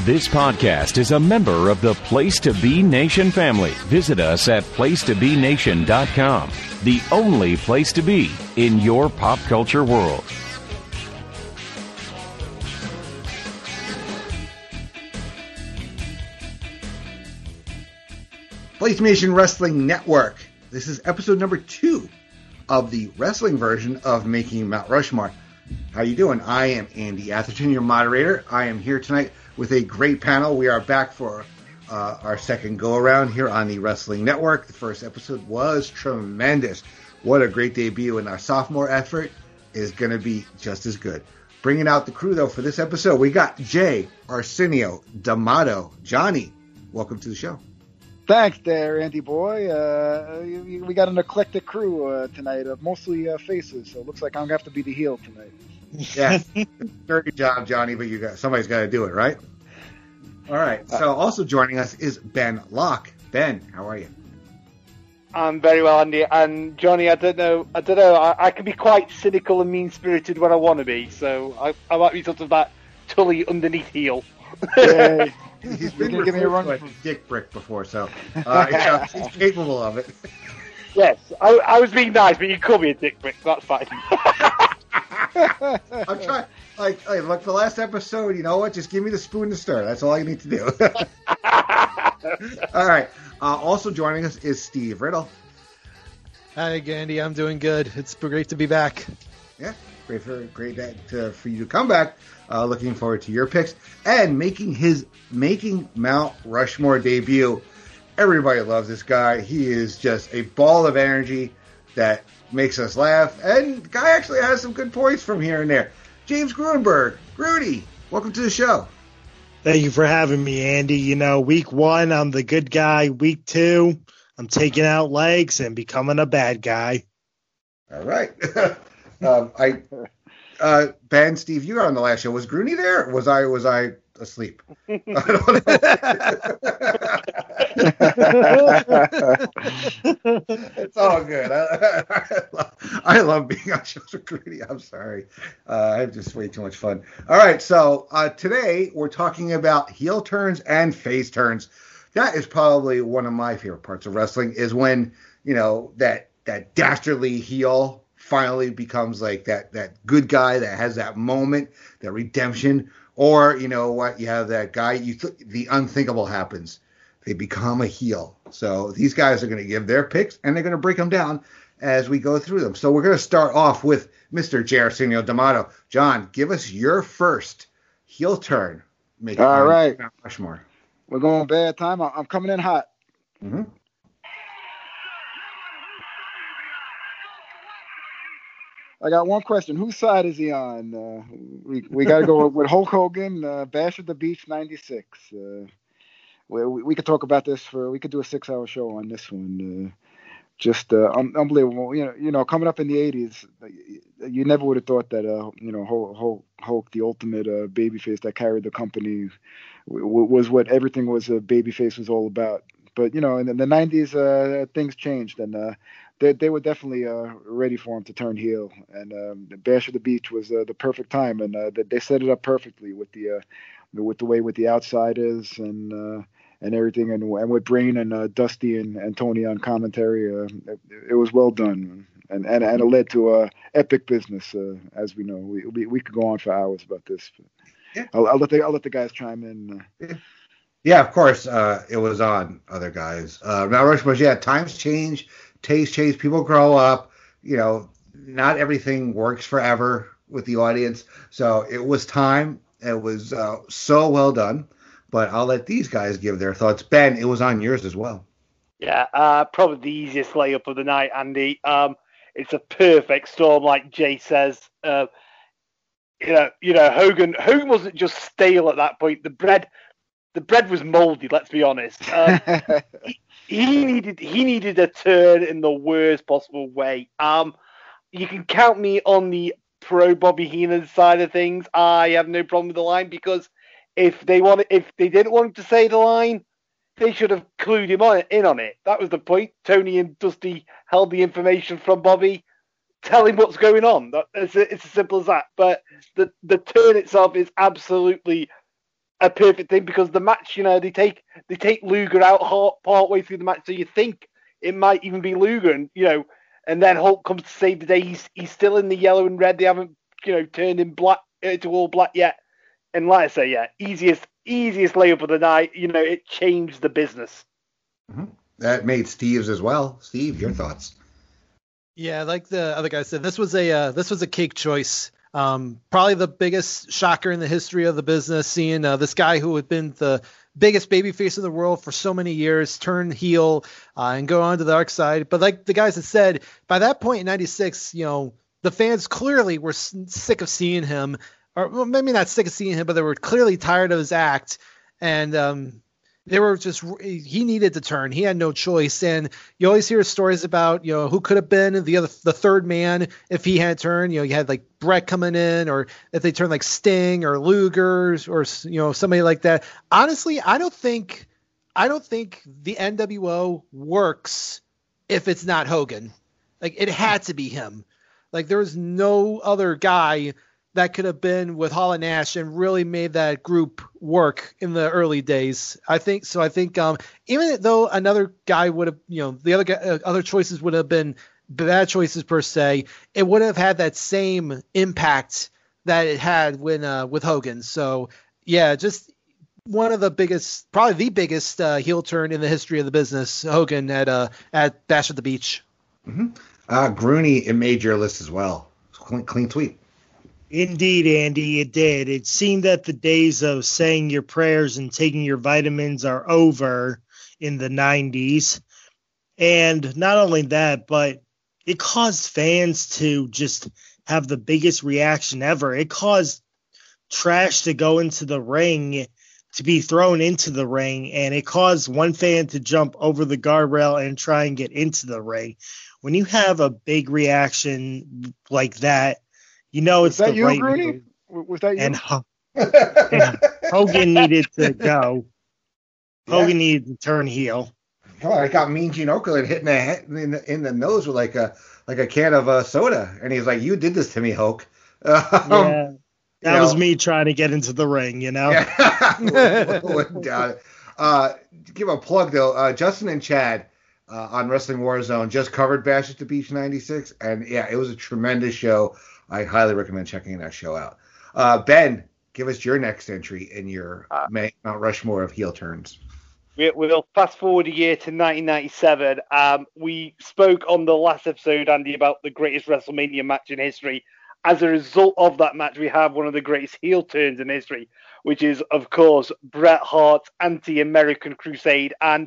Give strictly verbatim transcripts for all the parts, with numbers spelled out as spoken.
This podcast is a member of the Place to Be Nation family. Visit us at place to be nation dot com, the only place to be in your pop culture world. Place Nation Wrestling Network. This is episode number two of the wrestling version of Making Mount Rushmore. How you doing? I am Andy Atherton, your moderator. I am here tonight with a great panel. We are back for uh, our second go-around here on the Wrestling Network. The first episode was tremendous. What a great debut, and our sophomore effort is going to be just as good. Bringing out the crew, though, for this episode, we got Jay, Arsenio, D'Amato, Johnny. Welcome to the show. Thanks there, Andy boy. Uh, we got an eclectic crew uh, tonight, uh, mostly uh, faces, so it looks like I'm going to have to be the heel tonight. Yeah, very good job, Johnny, but you got somebody's got to do it, right? All right, so also joining us is Ben Locke. Ben, how are you? I'm very well, Andy. And Johnny, I don't know, I don't know, I, I can be quite cynical and mean-spirited when I want to be, so I, I might be sort of that Tully underneath heel. Yeah. He's been gonna give me a run for dick brick before, so uh, yeah, he's capable of it. Yes, I, I was being nice, but you call me a dick brick, so that's fine. I'm trying. Like, like, look, for the last episode, you know what? Just give me the spoon to stir. That's all I need to do. All right. Uh, also joining us is Steve Riddle. Hi, Andy. I'm doing good. It's great to be back. Yeah, great for great that, to, for you to come back. Uh, looking forward to your picks and making his making Mount Rushmore debut. Everybody loves this guy. He is just a ball of energy that makes us laugh, and the guy actually has some good points from here and there. James Gruenberg. Grudy, welcome to the show. Thank you for having me, Andy. You know, week one, I'm the good guy. Week two, I'm taking out legs and becoming a bad guy. All right. um, I, uh, Ben, Steve, you were on the last show. Was Grooney there? Or was I? Was I asleep? I don't know. It's all good. I, I, I love being on shows with Grooney. I'm sorry. Uh, I have just way too much fun. All right, so uh, today we're talking about heel turns and face turns. That is probably one of my favorite parts of wrestling, is when, you know, that that dastardly heel finally becomes like that that good guy that has that moment, that redemption. Or, you know what, you have that guy, you th- the unthinkable happens. They become a heel. So these guys are going to give their picks, and they're going to break them down as we go through them. So we're going to start off with Mister J. Arsenio D'Amato. John, give us your first heel turn. Make All right. Mount Rushmore. We're going bad time. I'm coming in hot. Mm-hmm. I got one question. Whose side is he on? Uh, we we got to go with Hulk Hogan, uh, Bash at the Beach ninety-six. Uh, we, we could talk about this for, we could do a six-hour show on this one. Uh, just uh, un- unbelievable. You know, you know, coming up in the eighties, you never would have thought that, uh, you know, Hulk, Hulk, Hulk the ultimate uh, babyface that carried the company, w- was what everything was a babyface was all about. But, you know, in the nineties, uh, things changed, and uh, they they were definitely uh, ready for him to turn heel. And um, the Bash at the Beach was uh, the perfect time, and uh, they set it up perfectly with the uh, with the way with the outside is and uh, and everything, and and with Brain and uh, Dusty and, and Tony on commentary. Uh, it, it was well done, and and, and it led to uh, epic business, uh, as we know. We, we we could go on for hours about this. But yeah. I'll, I'll let the I'll let the guys chime in. Uh, yeah. Yeah, of course, uh, it was on other guys. Uh, Mount Rushmore, yeah, times change, tastes change, people grow up. You know, not everything works forever with the audience. So it was time. It was uh, so well done. But I'll let these guys give their thoughts. Ben, it was on yours as well. Yeah, uh, probably the easiest layup of the night, Andy. Um, it's a perfect storm, like Jay says. Uh, you know, you know, Hogan. Hogan wasn't just stale at that point. The bread. The bread was mouldy. Let's be honest. Um, he, he needed he needed a turn in the worst possible way. Um, you can count me on the pro Bobby Heenan side of things. I have no problem with the line, because if they wanted, if they didn't want him to say the line, they should have clued him on in on it. That was the point. Tony and Dusty held the information from Bobby. Tell him what's going on. That, it's, it's as simple as that. But the the turn itself is absolutely a perfect thing because the match, you know, they take they take Luger out part way through the match, so you think it might even be Luger, and you know, and then Hulk comes to save the day. He's he's still in the yellow and red. They haven't, you know, turned him black uh, to all black yet. And like I say, yeah, easiest easiest layup of the night. You know, it changed the business. Mm-hmm. That made Steve's as well. Steve, your thoughts? Yeah, like the other guy said, this was a uh, this was a cake choice. Um, probably the biggest shocker in the history of the business, seeing uh, this guy who had been the biggest babyface in the world for so many years turn heel uh, and go on to the dark side. But like the guys had said, by that point in ninety-six, you know, the fans clearly were s- sick of seeing him. Or well, maybe not sick of seeing him, but they were clearly tired of his act. And um, they were just, he needed to turn. He had no choice. And you always hear stories about, you know, who could have been the other, the third man if he had turned. You know, you had like Brett coming in, or if they turned like Sting or Luger or, you know, somebody like that. Honestly, I don't think, I don't think the N W O works if it's not Hogan. Like, it had to be him. Like, there was no other guy that could have been with Hall and Nash and really made that group work in the early days. I think so. I think um, even though another guy would have, you know, the other guy, uh, other choices would have been bad choices per se, it would have had that same impact that it had when uh, with Hogan. So yeah, just one of the biggest, probably the biggest uh, heel turn in the history of the business. Hogan at uh, at Bash at the Beach. Mm-hmm. Uh, Grooney, it made your list as well. Clean, clean sweep. Indeed, Andy, it did. It seemed that the days of saying your prayers and taking your vitamins are over in the nineties. And not only that, but it caused fans to just have the biggest reaction ever. It caused trash to go into the ring, to be thrown into the ring, and it caused one fan to jump over the guardrail and try and get into the ring. When you have a big reaction like that, you know it's was that the you, right Grooney? move. Was that you? And, and Hogan needed to go. Yeah. Hogan needed to turn heel. Come on, I got Mean Gene Okerlund hitting the head in the, in the nose with like a like a can of uh, soda, and he's like, "You did this to me, Hulk." Um, Yeah, that you was know. me trying to get into the ring, you know. Yeah. Wouldn't doubt it. Uh, give a plug though. Uh, Justin and Chad uh, on Wrestling Warzone just covered Bash at the Beach ninety-six, and yeah, it was a tremendous show. I highly recommend checking that show out. Uh, Ben, give us your next entry in your Uh, Mount Rushmore of heel turns. We- We'll fast forward a year to nineteen ninety-seven. Um, we spoke on the last episode, Andy, about the greatest WrestleMania match in history. As a result of that match, we have one of the greatest heel turns in history, which is, of course, Bret Hart's anti-American crusade. And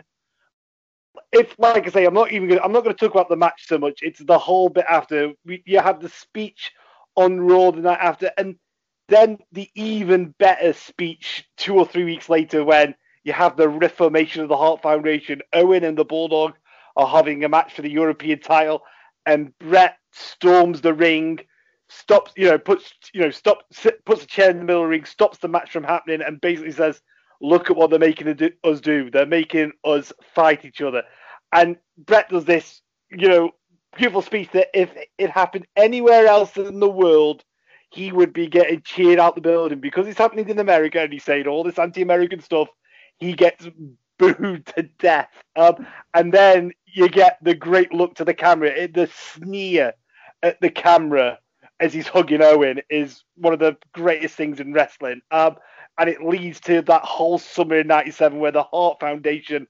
if, like I say, I'm not even gonna, I'm not going to talk about the match so much. It's the whole bit after. We, you have the speech on Raw the night after, and then the even better speech two or three weeks later when you have the reformation of the Hart Foundation. Owen and the Bulldog are having a match for the European title, and Bret storms the ring, stops, you know, puts, you know, stop, puts a chair in the middle of the ring, stops the match from happening, and basically says, "Look at what they're making us do. They're making us fight each other." And Bret does this, you know, beautiful speech that if it happened anywhere else in the world, he would be getting cheered out the building. Because it's happening in America and he's saying all this anti-American stuff, he gets booed to death. Um, and then you get the great look to the camera. The sneer at the camera as he's hugging Owen is one of the greatest things in wrestling. Um, and it leads to that whole summer in ninety-seven where the Hart Foundation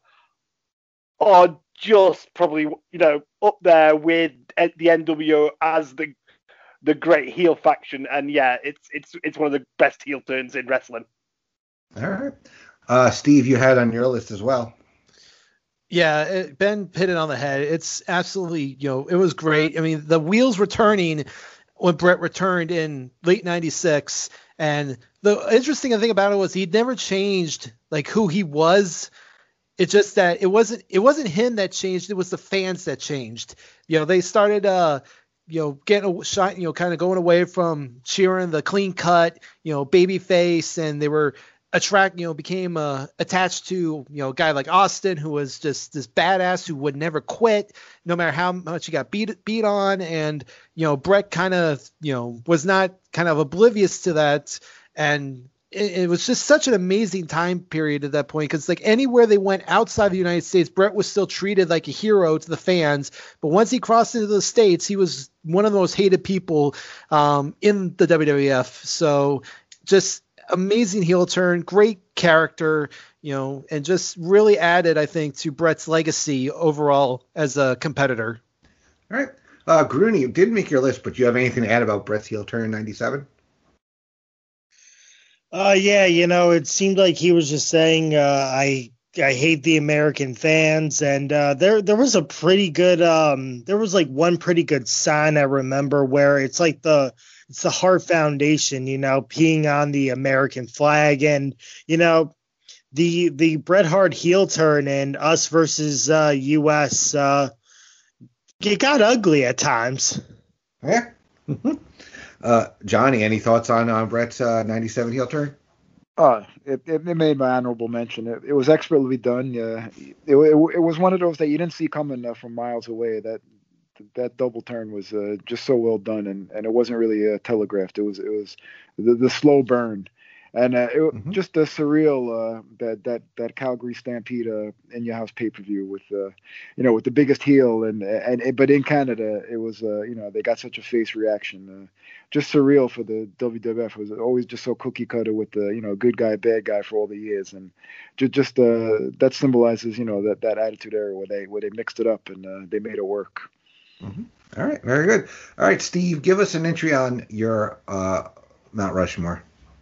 are just probably, you know, up there with the N W O as the the great heel faction. And yeah, it's it's it's one of the best heel turns in wrestling. All right. Uh, Steve, you had on your list as well. Yeah, it, Ben hit it on the head. It's absolutely, you know, it was great. I mean, the wheels were turning when Bret returned in late ninety-six. And the interesting thing about it was he'd never changed like who he was. It's just that it wasn't it wasn't him that changed. It was the fans that changed. You know, they started uh, you know, getting a shot, you know, kind of going away from cheering the clean cut, you know, baby face, and they were attract, you know, became uh, attached to, you know, a guy like Austin, who was just this badass who would never quit, no matter how much he got beat beat on. And, you know, Bret kind of, you know, was not kind of oblivious to that. And it, it was just such an amazing time period at that point, because like anywhere they went outside the United States, Bret was still treated like a hero to the fans. But once he crossed into the States, he was one of the most hated people um, in the W W F. So just amazing heel turn, great character, you know, and just really added, I think, to Bret's legacy overall as a competitor. All right. Uh, Grooney, you didn't make your list, but do you have anything to add about Bret's heel turn in ninety-seven? Uh, yeah, you know, it seemed like he was just saying, uh, I I hate the American fans, and uh, there there was a pretty good, um, there was like one pretty good sign I remember where it's like the it's the Hart Foundation, you know, peeing on the American flag, and you know, the the Bret Hart heel turn and us versus uh, U S Uh, it got ugly at times. Yeah. uh, Johnny, any thoughts on on Bret's uh, ninety-seven heel turn? Uh, it, it, it made my honorable mention. It, it was expertly done. Yeah, it, it, it was one of those that you didn't see coming uh, from miles away. That that double turn was uh, just so well done, and, and it wasn't really uh, telegraphed. It was it was the, the slow burn, and uh, it, mm-hmm. just the surreal uh, that that that Calgary Stampede uh, in your house pay per view with uh, you know with the biggest heel, and and but in Canada it was uh, you know they got such a face reaction. Uh, just surreal for the W W F. It was always just so cookie cutter with the you know good guy bad guy for all the years, and just just uh, that symbolizes you know that that attitude era where they where they mixed it up and uh, they made it work. Mm-hmm. All right, very good. All right, Steve, give us an entry on your uh, Mount Rushmore.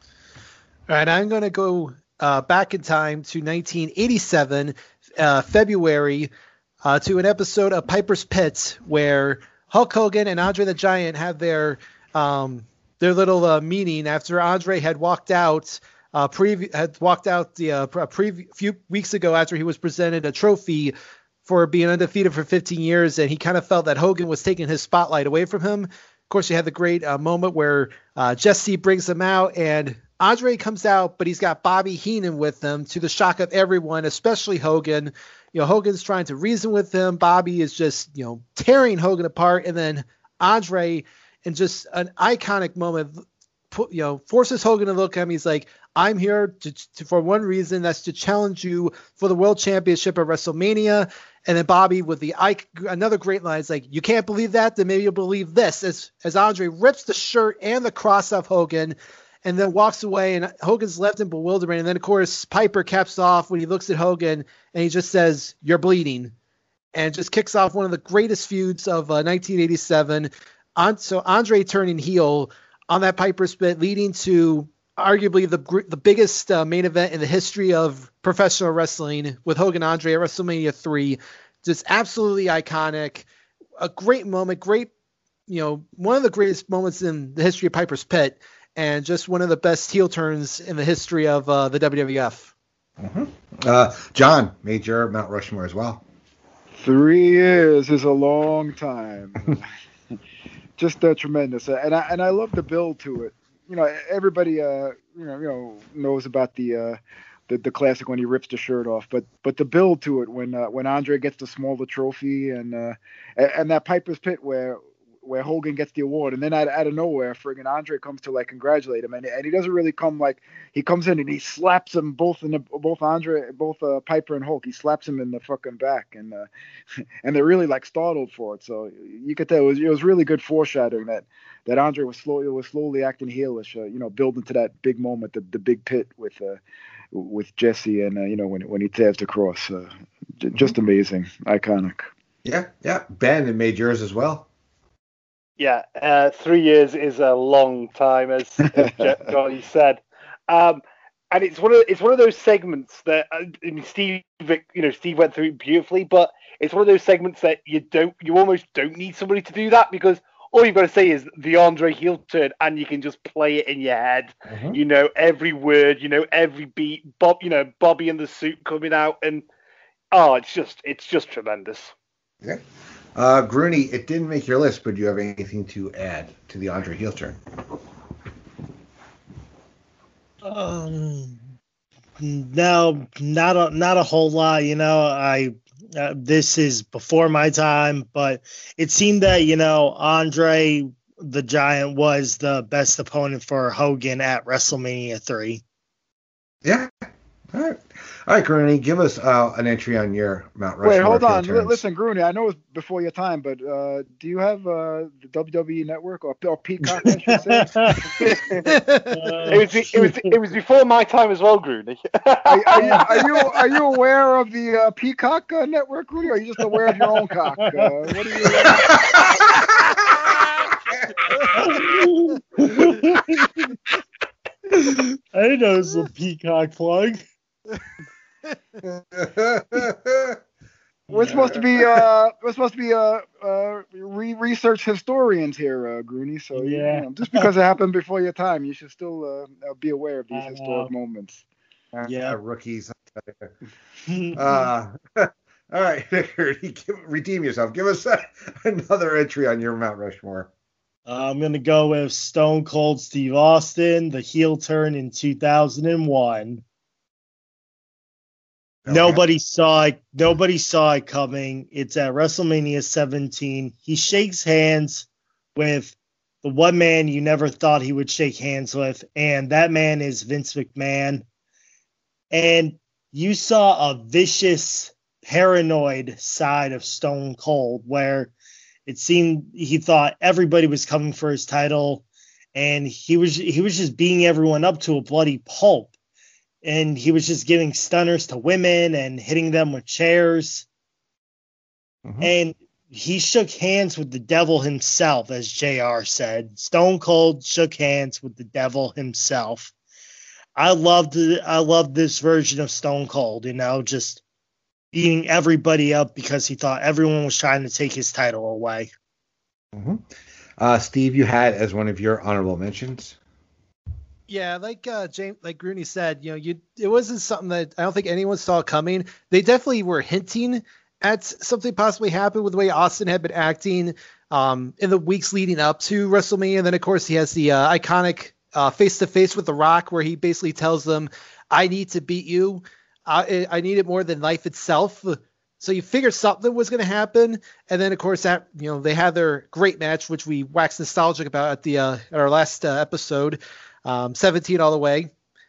All right, I'm going to go uh, back in time to nineteen eighty-seven, uh, February, uh, to an episode of Piper's Pit where Hulk Hogan and Andre the Giant have their um, their little uh, meeting after Andre had walked out. Uh, pre- had walked out the uh, pre- few weeks ago after he was presented a trophy for being undefeated for fifteen years, and he kind of felt that Hogan was taking his spotlight away from him. Of course, you had the great uh, moment where uh, Jesse brings him out, and Andre comes out, but he's got Bobby Heenan with him, to the shock of everyone, especially Hogan. You know, Hogan's trying to reason with him. Bobby is just, you know, tearing Hogan apart, and then Andre, in just an iconic moment, put, you know, forces Hogan to look at him. He's like, I'm here to, to, for one reason, that's to challenge you for the World Championship at WrestleMania. And then Bobby with the another great line is like, you can't believe that? Then maybe you'll believe this. As as Andre rips the shirt and the cross off Hogan and then walks away, and Hogan's left in bewilderment. And then, of course, Piper caps off when he looks at Hogan and he just says, you're bleeding, and just kicks off one of the greatest feuds of uh, nineteen eighty-seven. On, so Andre turning heel on that Piper's Pit, leading to arguably the the biggest uh, main event in the history of professional wrestling with Hogan Andre at WrestleMania three. Just absolutely iconic, a great moment, great, you know, one of the greatest moments in the history of Piper's Pit, and just one of the best heel turns in the history of uh, the W W F. Mm-hmm. Uh, John, made your Mount Rushmore as well. Three years is a long time. Just uh, tremendous, and I and I love the build to it. You know, everybody, uh, you know, you know, knows about the, uh, the the classic when he rips the shirt off, but but the build to it when uh, when Andre gets the smaller trophy, and uh, and that Piper's Pit where where Hogan gets the award, and then out, out of nowhere, friggin' Andre comes to like congratulate him, and and he doesn't really come like he comes in and he slaps him both in the both Andre both uh, Piper and Hulk. He slaps him in the fucking back, and uh, and they're really like startled for it. So you could tell it was it was really good foreshadowing that. That Andre was slowly was slowly acting heelish, uh, you know, building to that big moment, the, the big pit with uh, with Jesse, and uh, you know when when he tears the cross, uh, j- just amazing, iconic. Yeah, yeah. Ben, it made yours as well. Yeah, uh, three years is a long time, as, as Johnny said, um, and it's one of it's one of those segments that uh, Steve, you know, Steve went through beautifully, but it's one of those segments that you don't, you almost don't need somebody to do that, because all you've got to say is the Andre heel turn, and you can just play it in your head. Mm-hmm. You know every word, you know every beat. Bob, you know Bobby in the suit coming out, and oh, it's just it's just tremendous. Yeah, uh, Grooney, it didn't make your list, but do you have anything to add to the Andre heel turn? Um, no, not a not a whole lot. You know, I. Uh, this is before my time, but it seemed that, you know, Andre the Giant was the best opponent for Hogan at WrestleMania three. Yeah. All right. All right, Grooney, give us uh, an entry on your Mount Rushmore. Wait, hold of on. heel L- turns. listen, Grooney, I know it's before your time, but uh, do you have uh, the W W E Network or, or Peacock, I should say? It was it was it was before my time as well, Grooney. Are, are, you, are you are you aware of the uh, Peacock uh, Network, Grooney, or are you just aware of your own cock? Uh, what are you? I didn't know it was a Peacock plug. We're supposed to be uh we're supposed to be uh uh re- research historians here, uh, Grooney. So you, Yeah. you know, just because it happened before your time, you should still uh, be aware of these I historic know. moments. Yeah. Uh, rookies. Uh, all right, Grooney, give, redeem yourself. Give us a, another entry on your Mount Rushmore. Uh, I'm going to go with Stone Cold Steve Austin, the heel turn in two thousand one. Okay. Nobody saw it. Nobody saw it coming. It's at WrestleMania seventeen. He shakes hands with the one man you never thought he would shake hands with, and that man is Vince McMahon. And you saw a vicious, paranoid side of Stone Cold where it seemed he thought everybody was coming for his title, and he was he was just beating everyone up to a bloody pulp. And he was just giving stunners to women and hitting them with chairs. Mhm. And he shook hands with the devil himself, as J R said. Stone Cold shook hands with the devil himself. I loved I loved this version of Stone Cold, you know, just beating everybody up because he thought everyone was trying to take his title away. Mhm. Uh, Steve, you had as one of your honorable mentions. Yeah, like uh, James, like Grooney said, you know, you it wasn't something that I don't think anyone saw coming. They definitely were hinting at something possibly happened with the way Austin had been acting um, in the weeks leading up to WrestleMania. And then, of course, he has the uh, iconic uh, face-to-face with The Rock, where he basically tells them, "I need to beat you. I, I need it more than life itself." So you figured something was going to happen, and then of course that you know they had their great match, which we waxed nostalgic about at the uh, at our last uh, episode. Um, seventeen all the way.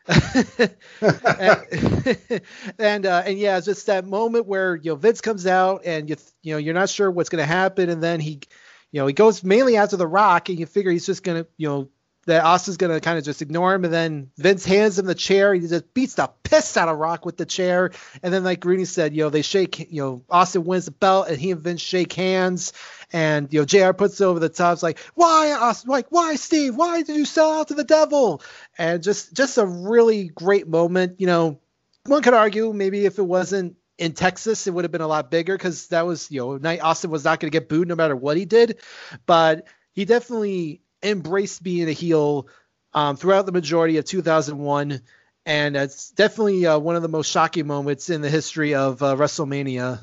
and and, uh, and yeah, it's just that moment where you know Vince comes out and you you know you're not sure what's going to happen, and then he you know he goes mainly after The Rock, and you figure he's just going to you know that Austin's going to kind of just ignore him, and then Vince hands him the chair. He just beats the piss out of Rock with the chair, and then like Rooney said, you know they shake, you know Austin wins the belt, and he and Vince shake hands. And, you know, J R puts it over the top. It's like, why, Austin? Like, why, Steve? Why did you sell out to the devil? And just just a really great moment. You know, one could argue maybe if it wasn't in Texas, it would have been a lot bigger because that was, you know, night Austin was not going to get booed no matter what he did. But he definitely embraced being a heel um, throughout the majority of two thousand one. And it's definitely uh, one of the most shocking moments in the history of uh, WrestleMania.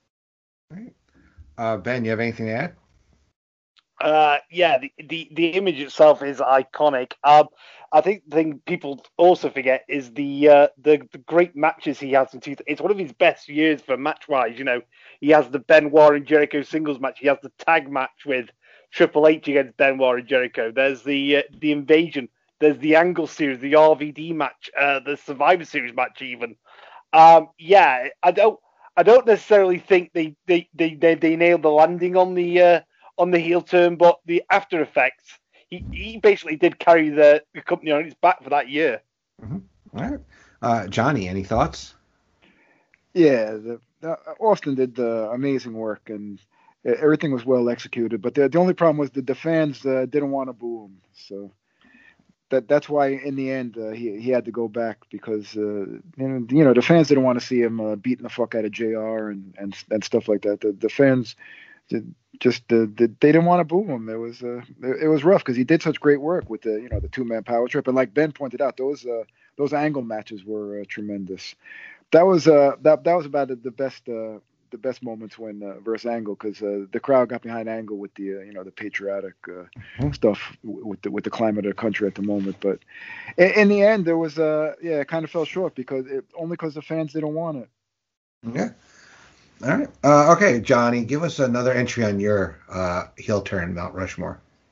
Uh, Ben, you have anything to add? Uh, yeah, the, the, the image itself is iconic. Um, I think the thing people also forget is the uh, the, the great matches he has in two. It's one of his best years for match wise. You know, he has the Benoit and Jericho singles match. He has the tag match with Triple H against Benoit and Jericho. There's the uh, the Invasion. There's the Angle series, the R V D match, uh, the Survivor Series match, even. Um, yeah, I don't. I don't necessarily think they they, they, they, they nailed the landing on the uh, on the heel turn, but the after effects, he, he basically did carry the, the company on his back for that year. Mm-hmm. All right, uh, Johnny, any thoughts? Yeah, the, the, Austin did uh, amazing work, and everything was well executed. But the, the only problem was that the fans uh, didn't want to boo him, so that that's why in the end uh, he he had to go back because uh, you know you know the fans didn't want to see him uh, beating the fuck out of J R and and and stuff like that. The the fans did, just uh, did, they didn't want to boo him. It was uh, it, it was rough because he did such great work with the you know the two man power trip, and like Ben pointed out, those uh, those angle matches were uh, tremendous. That was uh that that was about the best uh, the best moments when uh, versus Angle because uh, the crowd got behind Angle with the uh, you know the patriotic uh, mm-hmm. stuff with the with the climate of the country at the moment. But in, in the end, there was uh yeah it kind of fell short because it, only because the fans didn't want it. Yeah. All right. Uh, okay, Johnny, give us another entry on your uh, heel turn, Mount Rushmore.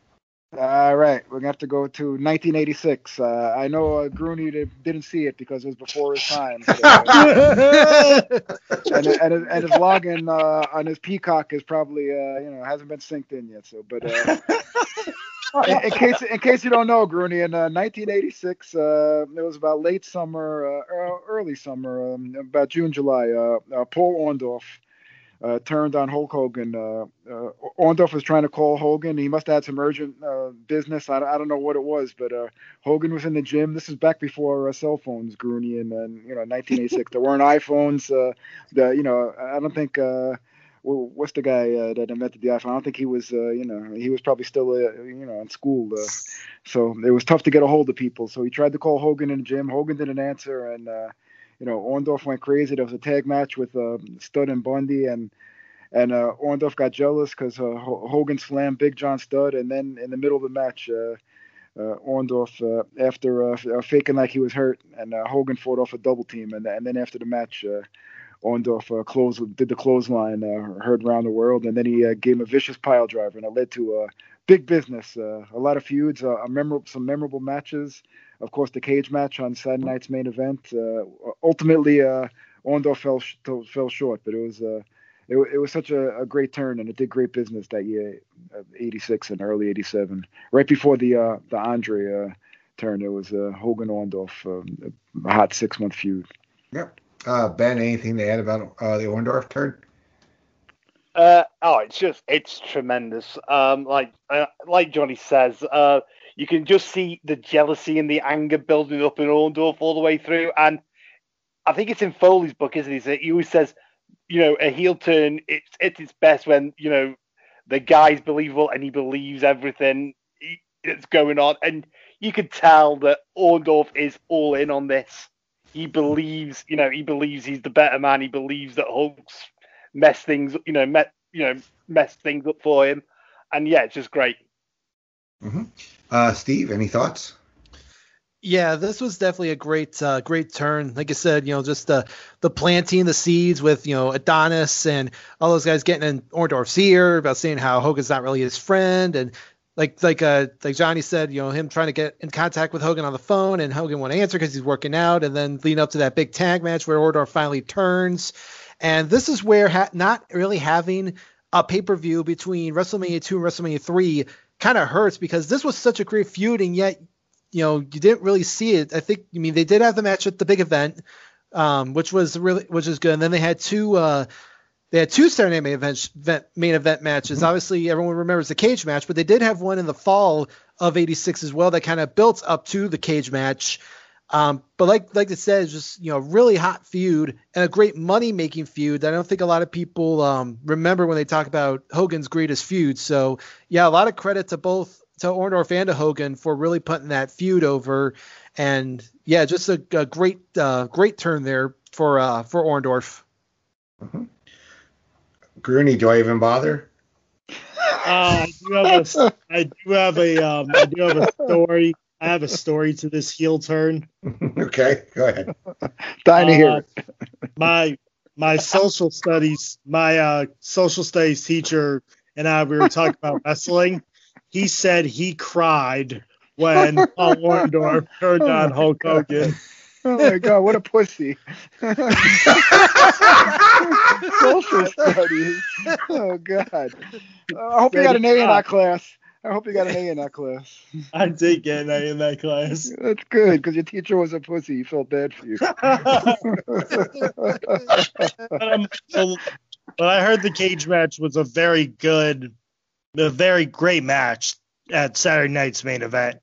All right, we're gonna have to go to nineteen eighty-six. Uh, I know uh, Grooney did, didn't see it because it was before his time. So, uh, and, and, and his login uh, on his Peacock is probably uh, you know hasn't been synced in yet. So, but uh, in, in case in case you don't know, Grooney, in uh, nineteen eighty-six, uh, it was about late summer, uh, early summer, um, about June, July. Uh, uh, Paul Orndorff Uh, turned on Hulk Hogan. Uh, uh, Orndorff was trying to call Hogan. He must have had some urgent uh, business. I, I don't know what it was, but uh, Hogan was in the gym. This is back before uh, cell phones, Grooney, in uh, you know nineteen eighty-six. There weren't iPhones. Uh, the you know I don't think uh, well, what's the guy uh, that invented the iPhone? I don't think he was uh, you know he was probably still uh, you know in school. Uh, so it was tough to get a hold of people. So he tried to call Hogan in the gym. Hogan didn't answer, and uh, you know, Orndorff went crazy. There was a tag match with uh, Studd and Bundy, and and uh, Orndorff got jealous because uh, Hogan slammed Big John Studd, and then in the middle of the match, uh, uh, Orndorff, uh, after uh, faking like he was hurt, and uh, Hogan fought off a double team, and and then after the match, uh, Orndorff uh, closed did the clothesline, uh, heard around the world, and then he uh, gave him a vicious pile driver, and it led to uh, big business, uh, a lot of feuds, uh, a memorable, some memorable matches. Of course, the cage match on Saturday night's main event. Uh, ultimately, uh, Orndorff fell sh- fell short, but it was uh, it, it was such a, a great turn, and it did great business that year, uh, eighty-six and early eighty-seven. Right before the uh, the Andre uh, turn, it was uh, Hogan Orndorff, um, a hot six month feud. Yep. Uh, Ben, anything to add about uh, the Orndorff turn? Uh, oh, it's just it's tremendous. Um, like uh, like Johnny says, uh, you can just see the jealousy and the anger building up in Orndorff all the way through. And I think it's in Foley's book, isn't it? He always says, you know, a heel turn, it's it's its best when, you know, the guy's believable and he believes everything that's going on. And you could tell that Orndorff is all in on this. He believes, you know, he believes he's the better man. He believes that Hulk's mess things, you know, met, you know, mess things up for him. And yeah, it's just great. Mm-hmm. Uh, Steve, any thoughts? Yeah, this was definitely a great, uh, great turn. Like I said, you know, just the the planting the seeds with, you know, Adonis and all those guys getting in Orndorff's ear about saying how Hogan's not really his friend, and like like uh like Johnny said, you know, him trying to get in contact with Hogan on the phone, and Hogan won't answer because he's working out, and then leading up to that big tag match where Orndorff finally turns, and this is where ha- not really having a pay per view between WrestleMania two and WrestleMania three kind of hurts, because this was such a great feud, and yet, you know, you didn't really see it. I think, I mean, they did have the match at the big event, um, which was really, which is good. And then they had two, uh, they had two Saturday Night main event, event, main event matches. Mm-hmm. Obviously, everyone remembers the cage match, but they did have one in the fall of eighty-six as well that kind of built up to the cage match. Um, but like, like I said, it's just, you know, really hot feud and a great money making feud that I don't think a lot of people um, remember when they talk about Hogan's greatest feud. So yeah, a lot of credit to both, to Orndorff and to Hogan for really putting that feud over. And yeah, just a, a great, uh, great turn there for, uh, for Orndorff. Mm-hmm. Grooney, do I even bother? Uh, I do have a, I do have a, um, I do have a story. I have a story to this heel turn. Okay, go ahead. Dying to hear uh, it. my my social studies, my uh, social studies teacher and I, we were talking about wrestling. He said he cried when Paul Orndorff turned on Hulk Hogan. Oh my God, what a pussy. Social studies. Oh God. Uh, I hope you got an A in that class. I hope you got an A in that class. I did get an A in that class. That's good, because your teacher was a pussy. He felt bad for you. but, um, so, but I heard the cage match was a very good, a very great match at Saturday night's main event.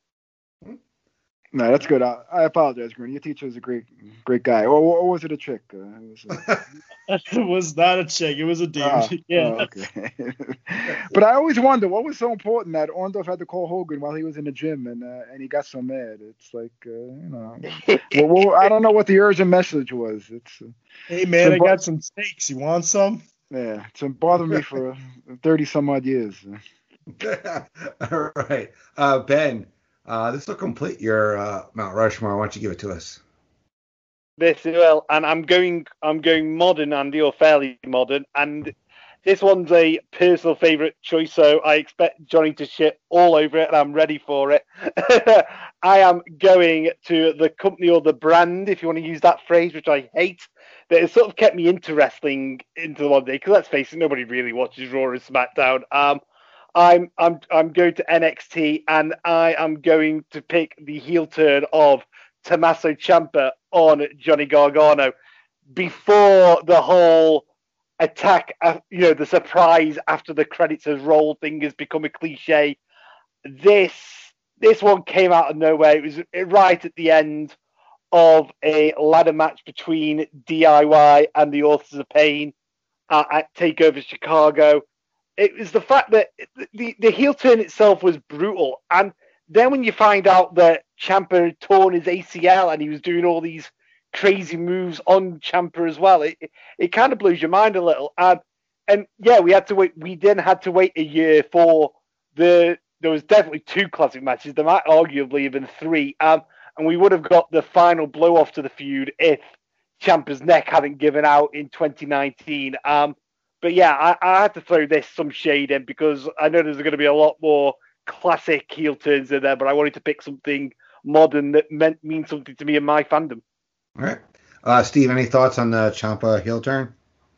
No, that's good. I, I apologize, Green. Your teacher was a great, great guy. Or, or was it a chick? Uh, it, was a... it was not a chick. It was a dude. Oh, yeah. Oh, okay. But I always wonder what was so important that Orndorff had to call Hogan while he was in the gym, and uh, and he got so mad. It's like, uh, you know, well, well, I don't know what the urgent message was. It's. Uh, hey man, I bo- got some steaks. You want some? Yeah, it's been bothering me for thirty some odd years. All right, uh, Ben. Uh, this will complete your uh, Mount Rushmore. Why don't you give it to us? This will, and I'm going, I'm going modern, Andy, or fairly modern. And this one's a personal favourite choice, so I expect Johnny to shit all over it, and I'm ready for it. I am going to the company or the brand, if you want to use that phrase, which I hate, that has sort of kept me into wrestling into the one day, because let's face it, nobody really watches Raw or SmackDown. Um, I'm I'm I'm going to N X T, and I am going to pick the heel turn of Tommaso Ciampa on Johnny Gargano before the whole attack, you know, the surprise after the credits has rolled thing has become a cliche. This this one came out of nowhere. It was right at the end of a ladder match between D I Y and the Authors of Pain uh, at TakeOver Chicago. It was the fact that the, the heel turn itself was brutal. And then when you find out that Ciampa had torn his A C L and he was doing all these crazy moves on Ciampa as well, it, it, it kind of blows your mind a little. And, and yeah, we had to wait. We then had to wait a year for the, there was definitely two classic matches. There might arguably have been three. Um, and we would have got the final blow off to the feud if Ciampa's neck hadn't given out in twenty nineteen. Um, But yeah, I, I had to throw this some shade in because I know there's going to be a lot more classic heel turns in there, but I wanted to pick something modern that meant means something to me in my fandom. All right. Uh, Steve, any thoughts on the Ciampa heel turn?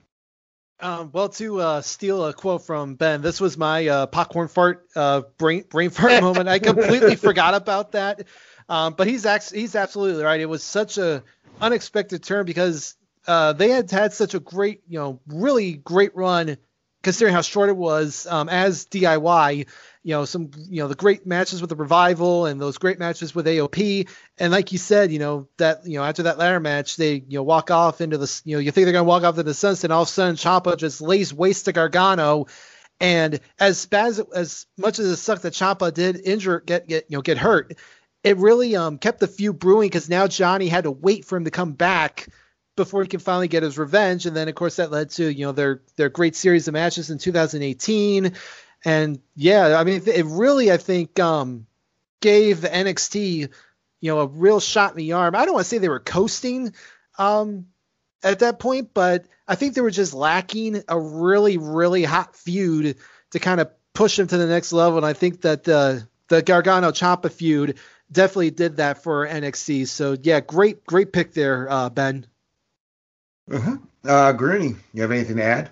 Um, well, to uh, steal a quote from Ben, this was my uh, popcorn fart, uh, brain brain fart moment. I completely forgot about that. Um, but he's act- he's absolutely right. It was such a unexpected turn because uh, they had had such a great, you know, really great run considering how short it was um, as D I Y. You know, some, you know, the great matches with the Revival and those great matches with A O P. And like you said, you know, that, you know, after that ladder match, they, you know, walk off into the, you know, you think they're going to walk off into the sunset, and all of a sudden Ciampa just lays waste to Gargano. And as bad as, as much as it sucked that Ciampa did injure, get, get, you know, get hurt, it really um, kept the feud brewing because now Johnny had to wait for him to come back before he can finally get his revenge. And then, of course, that led to, you know, their, their great series of matches in two thousand eighteen. And yeah, I mean, it really, I think, um, gave the N X T, you know, a real shot in the arm. I don't want to say they were coasting um, at that point, but I think they were just lacking a really, really hot feud to kind of push them to the next level. And I think that uh, the Gargano Ciampa feud definitely did that for N X T. So yeah, great, great pick there, uh, Ben. Uh-huh. Uh, Grooney, you have anything to add?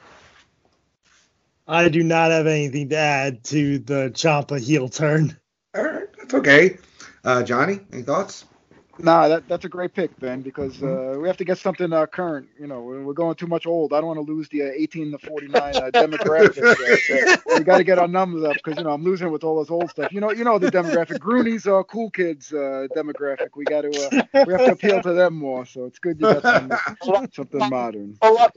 I do not have anything to add to the Ciampa heel turn. All right, that's okay. Uh, Johnny, any thoughts? Nah, that, that's a great pick, Ben, because uh, we have to get something uh, current. You know, we're, we're going too much old. I don't want to lose the uh, eighteen to forty-nine uh, demographic. Uh, we got to get our numbers up because, you know, I'm losing with all this old stuff. You know, you know the demographic. Groonies are cool kids uh, demographic. We got to uh, we have to appeal to them more. So it's good you got some, something modern. Oh,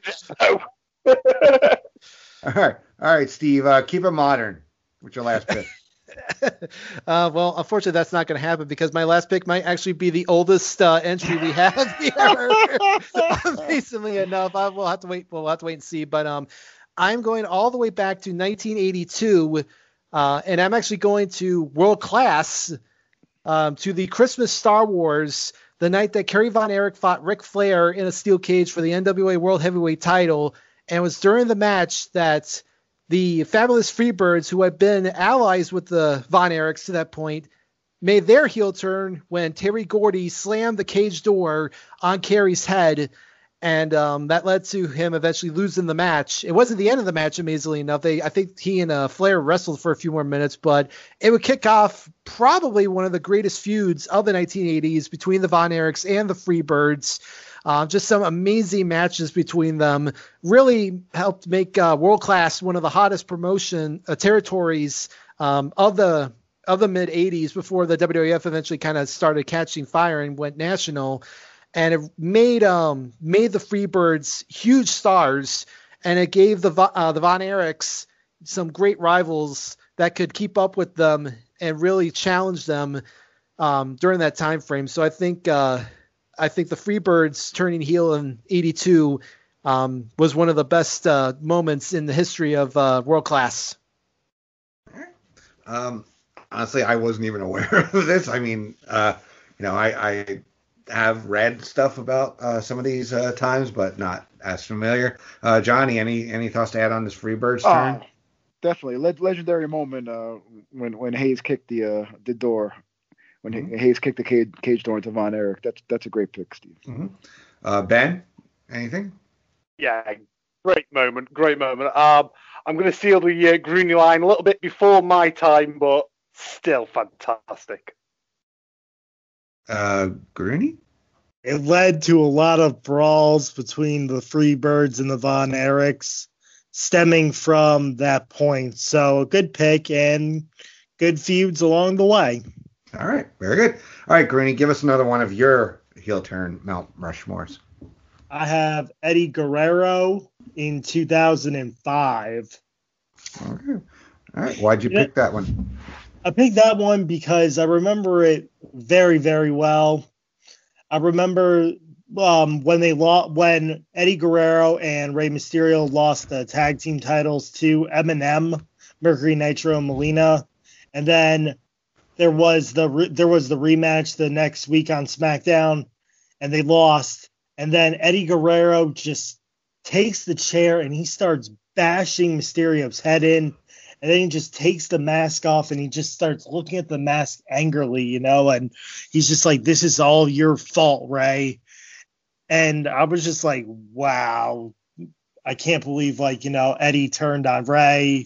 All right, all right, Steve. Uh, keep it modern. What's your last pick? uh, well, unfortunately, that's not going to happen because my last pick might actually be the oldest uh, entry we have here. Amazingly enough, I will have to wait. We'll have to wait and see. But um, I'm going all the way back to nineteen eighty-two, uh, and I'm actually going to World Class um, to the Christmas Star Wars, the night that Kerry Von Erich fought Ric Flair in a steel cage for the N W A World Heavyweight Title. And it was during the match that the Fabulous Freebirds, who had been allies with the Von Erichs to that point, made their heel turn when Terry Gordy slammed the cage door on Kerry's head. And um, that led to him eventually losing the match. It wasn't the end of the match, amazingly enough. They, I think he and uh, Flair wrestled for a few more minutes, but it would kick off probably one of the greatest feuds of the nineteen eighties between the Von Erichs and the Freebirds. Uh, just some amazing matches between them. Really helped make uh, World Class one of the hottest promotion uh, territories um, of the of the mid eighties before the W W F eventually kind of started catching fire and went national. And it made um made the Freebirds huge stars, and it gave the uh, the Von Erichs some great rivals that could keep up with them and really challenge them um, during that time frame. So I think. Uh, I think the Freebirds turning heel in eighty-two um, was one of the best uh, moments in the history of uh, World Class. Um, honestly, I wasn't even aware of this. I mean, uh, you know, I, I have read stuff about uh, some of these uh, times, but not as familiar. Uh, Johnny, any any thoughts to add on this Freebird's turn? Oh, definitely Le- legendary moment uh, when when Hayes kicked the uh, the door when mm-hmm. Hayes kicked the cage, cage door into Von Erich. That's that's a great pick, Steve. Mm-hmm. Uh, Ben, anything? Yeah, great moment, great moment. Um, I'm going to steal the uh, Grooney line a little bit before my time, but still fantastic. Uh, Grooney? It led to a lot of brawls between the Freebirds and the Von Erichs, stemming from that point. So a good pick and good feuds along the way. All right, very good. All right, Grooney, give us another one of your heel turn Mount Rushmores. I have Eddie Guerrero in two thousand five. Okay. All right, why'd you yeah. pick that one? I picked that one because I remember it very, very well. I remember um, when they lost, when Eddie Guerrero and Rey Mysterio lost the tag team titles to M and M, Mercury Nitro and Melina, and then there was the re- there was the rematch the next week on SmackDown, and they lost. And then Eddie Guerrero just takes the chair and he starts bashing Mysterio's head in. And then he just takes the mask off and he just starts looking at the mask angrily, you know, and he's just like, this is all your fault, Ray. And I was just like, wow, I can't believe, like, you know, Eddie turned on Ray.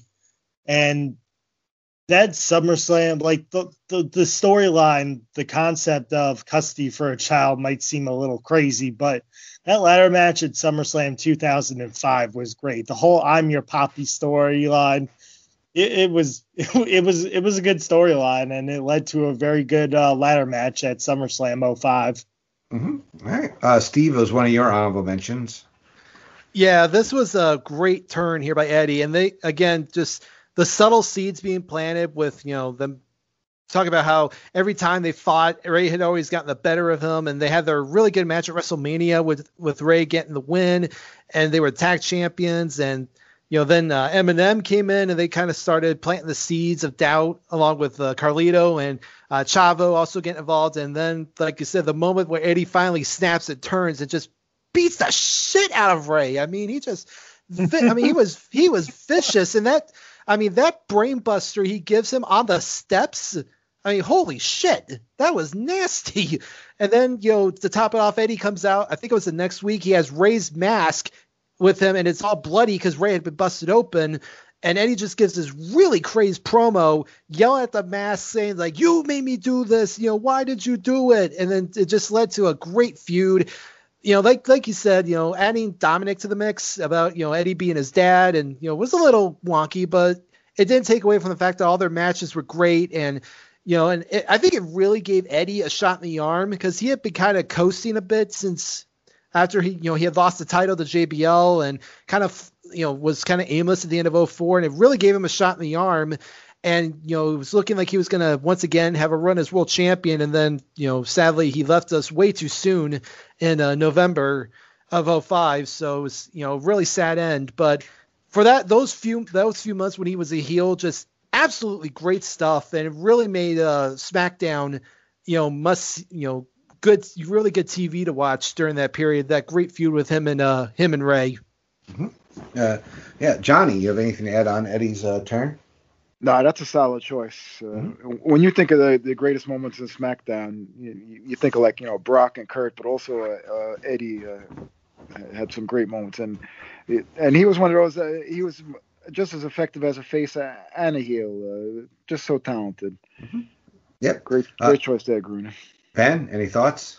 And that SummerSlam, like the, the, the storyline, the concept of custody for a child might seem a little crazy, but that ladder match at SummerSlam two thousand five was great. The whole I'm Your Poppy storyline. It, it was it was it was a good storyline, and it led to a very good uh, ladder match at SummerSlam oh five. Mm-hmm. All right, uh, Steve, was one of your honorable mentions. Yeah, this was a great turn here by Eddie, and they again just the subtle seeds being planted with you know them talking about how every time they fought, Ray had always gotten the better of him, and they had their really good match at WrestleMania with with Ray getting the win, and they were tag champions and. You know, then uh, M and M came in and they kind of started planting the seeds of doubt along with uh, Carlito and uh, Chavo also getting involved. And then, like you said, the moment where Eddie finally snaps and turns and just beats the shit out of Ray. I mean, he just, I mean, he was, he was vicious. And that, I mean, that brain buster he gives him on the steps. I mean, holy shit, that was nasty. And then, you know, to top it off, Eddie comes out. I think it was the next week. He has Ray's mask with him, and it's all bloody because Ray had been busted open. And Eddie just gives this really crazy promo, yelling at the mask, saying, like, you made me do this. You know, why did you do it? And then it just led to a great feud. You know, like like you said, you know, adding Dominic to the mix about, you know, Eddie being his dad and, you know, was a little wonky, but it didn't take away from the fact that all their matches were great. And, you know, and it, I think it really gave Eddie a shot in the arm because he had been kind of coasting a bit since after he, you know, he had lost the title to J B L and kind of, you know, was kind of aimless at the end of oh four, and it really gave him a shot in the arm. And, you know, it was looking like he was going to once again have a run as world champion. And then, you know, sadly he left us way too soon in uh, November of oh five. So it was, you know, really sad end. But for that, those few, those few months when he was a heel, just absolutely great stuff. And it really made uh, SmackDown, you know, must, you know, good, really good T V to watch during that period. That great feud with him and uh, him and Ray. Mm-hmm. Uh, yeah, Johnny, you have anything to add on Eddie's uh, turn? No, that's a solid choice. Uh, mm-hmm. When you think of the, the greatest moments in SmackDown, you, you think of like you know Brock and Kurt, but also uh, uh, Eddie uh, had some great moments, and and he was one of those. Uh, he was just as effective as a face and a heel. Uh, just so talented. Mm-hmm. Yep, great, great uh, choice there, Gruner. Ben, any thoughts?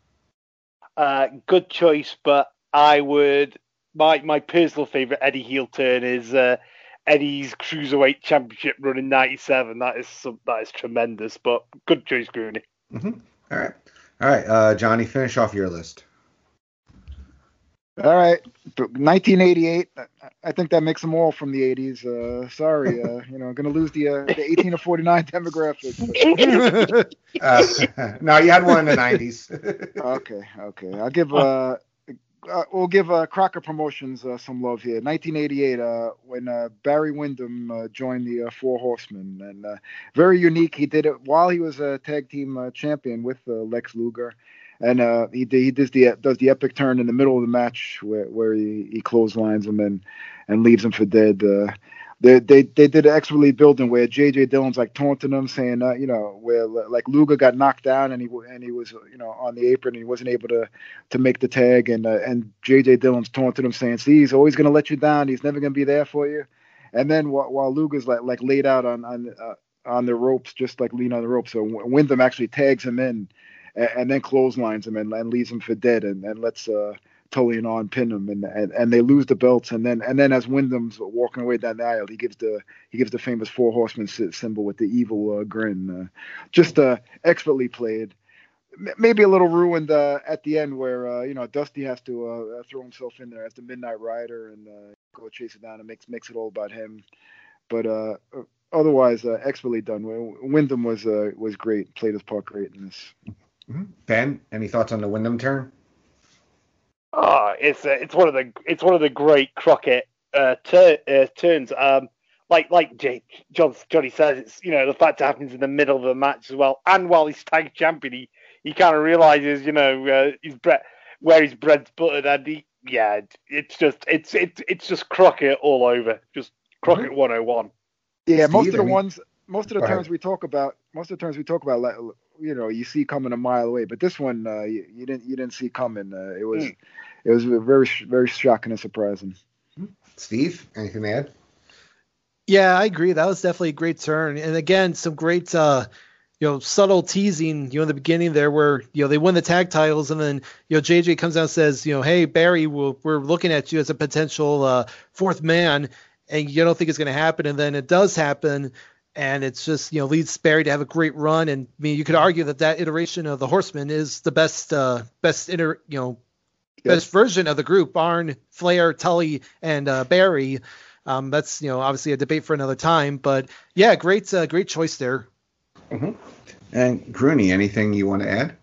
Uh, good choice, but I would my my personal favorite Eddie heel turn is uh, Eddie's Cruiserweight Championship run in ninety-seven. That is some, that is tremendous, but good choice, Grooney. Mm-hmm. All right, all right, uh, Johnny, finish off your list. All right, nineteen eighty-eight. I think that makes them all from the eighties. Uh, sorry, uh, you know, I'm going to lose the, uh, the eighteen to forty-nine demographic. uh, no, you had one in the nineties. okay, okay. I'll give. Uh, uh, we'll give uh, Crocker Promotions uh, some love here. nineteen eighty-eight, uh, when uh, Barry Windham uh, joined the uh, Four Horsemen, and uh, very unique. He did it while he was a tag team uh, champion with uh, Lex Luger. and uh, he he does the does the epic turn in the middle of the match where where he, he clotheslines him and and leaves him for dead. Uh, they they they did an expertly building where J J Dillon's like taunting him, saying uh, you know where like Luger got knocked down and he and he was you know on the apron and he wasn't able to to make the tag, and uh, and J J Dillon's taunting him, saying, see, he's always gonna let you down, he's never gonna be there for you. And then while, while Luger's like like laid out on on uh, on the ropes, just like leaning on the ropes, so Wyndham actually tags him in and, and then clotheslines him and, and leaves him for dead, and, and lets uh, Tully and on pin him, and, and and they lose the belts. And then and then as Wyndham's walking away down the aisle, he gives the he gives the famous four horsemen symbol with the evil uh, grin. Uh, just uh, expertly played. Maybe a little ruined uh, at the end where uh, you know Dusty has to uh, throw himself in there as the Midnight Rider and uh, go chase it down and makes makes it all about him. But uh, otherwise, uh, expertly done. Wyndham was uh, was great, played his part great in this. Mm-hmm. Ben, any thoughts on the Wyndham turn? Oh, it's uh, it's one of the it's one of the great Crockett uh, tur- uh, turns. Um, like like Jay, John, Johnny says, it's you know the fact it happens in the middle of the match as well, and while he's tag champion, he. He kind of realizes, you know, uh, his bre- where his bread's buttered, and he, yeah, it's just, it's, it's, it's just Crockett all over, just Crockett mm-hmm. one oh one. Yeah, Steve, most of the I mean, ones, most of the turns ahead. we talk about, most of the turns we talk about, like, you know, you see coming a mile away, but this one, uh, you, you didn't, you didn't see coming. Uh, it was, mm. it was very, very shocking and surprising. Steve, anything to add? Yeah, I agree. That was definitely a great turn, and again, some great. Uh, You know, subtle teasing, you know, in the beginning there where, you know, they win the tag titles and then, you know, J J comes out and says, you know, hey, Barry, we'll, we're looking at you as a potential uh, fourth man and you don't think it's going to happen. And then it does happen. And it's just, you know, leads Barry to have a great run. And I mean, you could argue that that iteration of the Horsemen is the best, uh, best, inter, you know, yep. best version of the group. Arn, Flair, Tully, and uh, Barry. Um, that's, you know, obviously a debate for another time. But yeah, great, uh, great choice there. Mm-hmm. And Grooney, anything you want to add?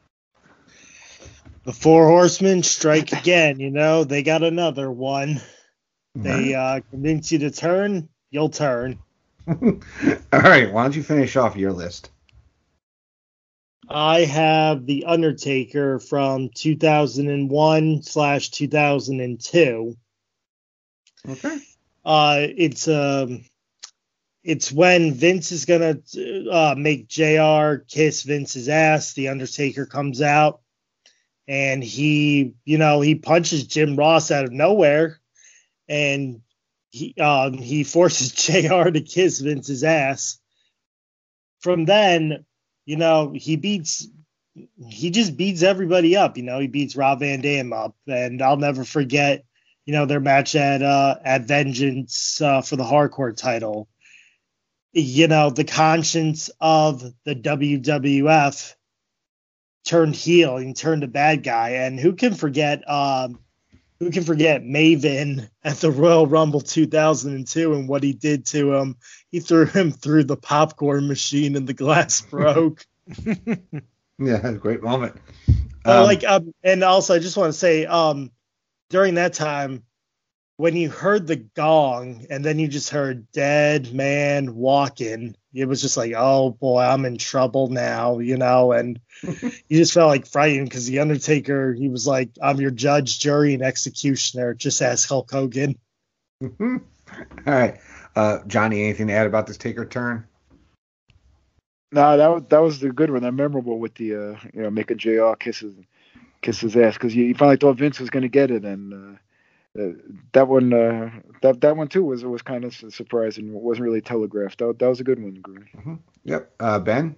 The Four Horsemen strike again. You know, they got another one. Mm-hmm. They uh, convince you to turn, you'll turn. All right. Why don't you finish off your list? I have The Undertaker from two thousand one slash two thousand two. Okay. Uh, it's um. It's when Vince is going to uh, make J R kiss Vince's ass. The Undertaker comes out and he, you know, he punches Jim Ross out of nowhere and he um, he forces J R to kiss Vince's ass. From then, you know, he beats, he just beats everybody up. You know, he beats Rob Van Dam up, and I'll never forget, you know, their match at uh, at Vengeance uh, for the Hardcore title. You know, the conscience of the W W F turned heel and turned a bad guy. And who can forget, um, who can forget Maven at the Royal Rumble two thousand two and what he did to him? He threw him through the popcorn machine and the glass broke. Yeah, a great moment. Uh, Um, like, um, and also I just want to say, um, during that time, when you heard the gong and then you just heard dead man walking, it was just like, oh boy, I'm in trouble now, you know, and you just felt like frightened because the Undertaker, he was like, I'm your judge, jury, and executioner. Just ask Hulk Hogan. All right. Uh, Johnny, anything to add about this Taker turn? No, that was that was the good one. That memorable with the uh, you know making J R kiss his kiss his ass because you, you finally thought Vince was going to get it, and uh, uh, that one uh, that that one too was was kind of surprising. It wasn't really telegraphed. That, that was a good one, Grooney. Mm-hmm. Yep. Uh, Ben.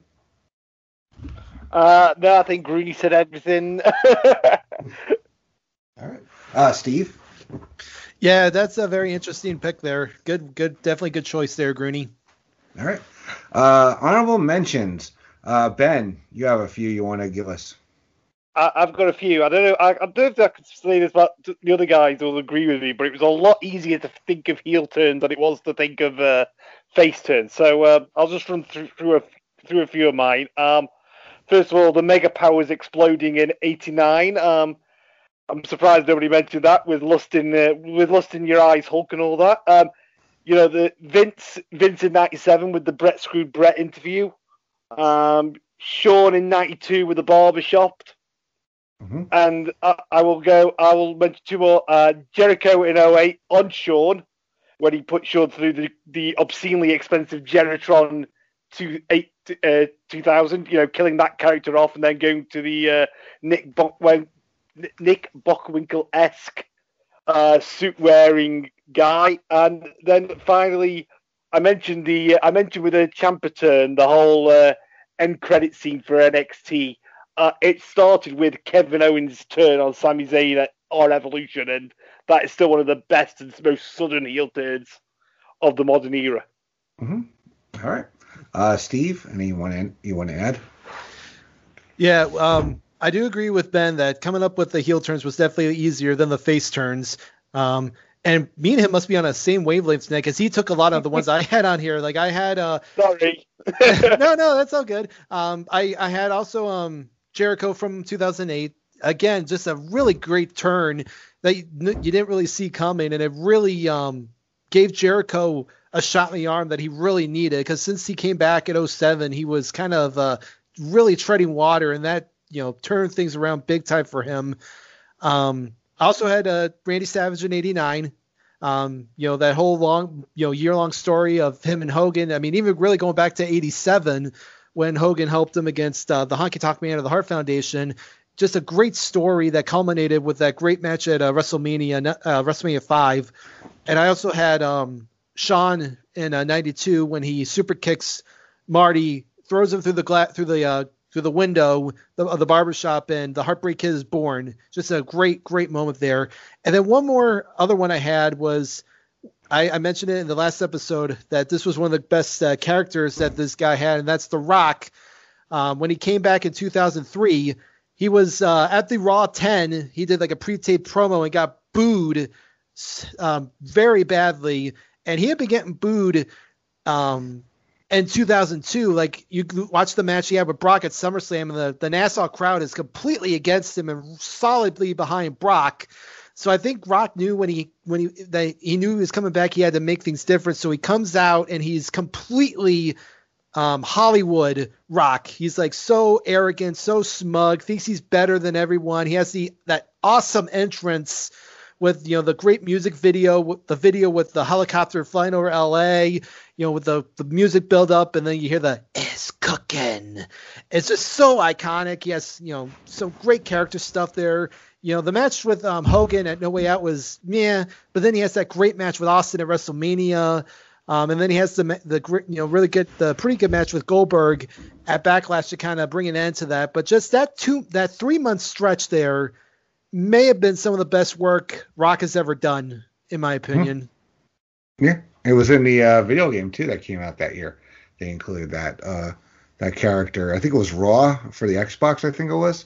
Uh, no, I think Grooney said everything. All right. Uh, Steve. Yeah, that's a very interesting pick there. Good, good, definitely good choice there, Grooney. All right. Uh, honorable mentions. Uh, Ben, you have a few you want to give us. I, I've got a few. I don't know. I, I don't know if I could say this, but the other guys will agree with me. But it was a lot easier to think of heel turns than it was to think of uh, face turns. So uh, I'll just run through through a through a few of mine. Um, first of all, the Mega Powers exploding in eighty-nine. Um, I'm surprised nobody mentioned that with lust in uh, with lust in your eyes, Hulk, and all that. Um, you know, the Vince Vince in ninety-seven with the Brett Screwed Brett interview. Um, Sean in ninety-two with the barbershop. Mm-hmm. And uh, I will go. I will mention two more. Uh, Jericho in oh eight on Shawn, when he put Shawn through the, the obscenely expensive Geritron to eight uh, two thousand. You know, killing that character off, and then going to the uh, Nick Bockwin- Nick Bockwinkel esque uh, suit wearing guy, and then finally, I mentioned the I mentioned with a Ciampa turn the whole uh, end credit scene for N X T. Uh, it started with Kevin Owens' turn on Sami Zayn at our Evolution, and that is still one of the best and most sudden heel turns of the modern era. Mm-hmm. All right, uh, Steve, any you want to you want to add? Yeah, um, I do agree with Ben that coming up with the heel turns was definitely easier than the face turns. Um, and me and him must be on the same wavelengths, Nick, because he took a lot of the ones I had on here. Like I had, uh, sorry, no, no, that's all good. Um, I I had also um Jericho from two thousand eight. Again, just a really great turn that you, you didn't really see coming, and it really um gave Jericho a shot in the arm that he really needed. Because since he came back at oh seven, he was kind of uh, really treading water, and that you know turned things around big time for him. Um, I also had uh, Randy Savage in eighty-nine. Um, you know, that whole long, you know, year-long story of him and Hogan. I mean, even really going back to eighty-seven when Hogan helped him against uh, the Honky Tonk Man of the Hart Foundation. Just a great story that culminated with that great match at uh, WrestleMania, uh, WrestleMania five. And I also had um, Shawn in uh, ninety-two when he super kicks Marty, throws him through the gla- through the uh, through the window of the barbershop, and the Heartbreak Kid is born. Just a great, great moment there. And then one more other one I had was, I, I mentioned it in the last episode, that this was one of the best uh, characters that this guy had, and that's The Rock. Um, when he came back in two thousand three, he was uh, at the Raw ten. He did like a pre-taped promo and got booed um, very badly. And he had been getting booed um, in two thousand two. Like, you watch the match he had with Brock at SummerSlam, and the, the Nassau crowd is completely against him and solidly behind Brock. So I think Rock knew when he when he that he knew he was coming back, he had to make things different. So he comes out and he's completely um, Hollywood Rock. He's like so arrogant, so smug, thinks he's better than everyone. He has the that awesome entrance with, you know, the great music video, the video with the helicopter flying over L A, you know, with the, the music build up, and then you hear the "it's cooking." It's just so iconic. He has, you know, some great character stuff there. You know, the match with um, Hogan at No Way Out was meh, but then he has that great match with Austin at WrestleMania. Um, and then he has the, the, you know, really good, the pretty good match with Goldberg at Backlash to kind of bring an end to that. But just that two, that three month stretch there may have been some of the best work Rock has ever done, in my opinion. Yeah, it was in the uh, video game too that came out that year. They included that uh, that character. I think it was Raw for the Xbox. I think it was.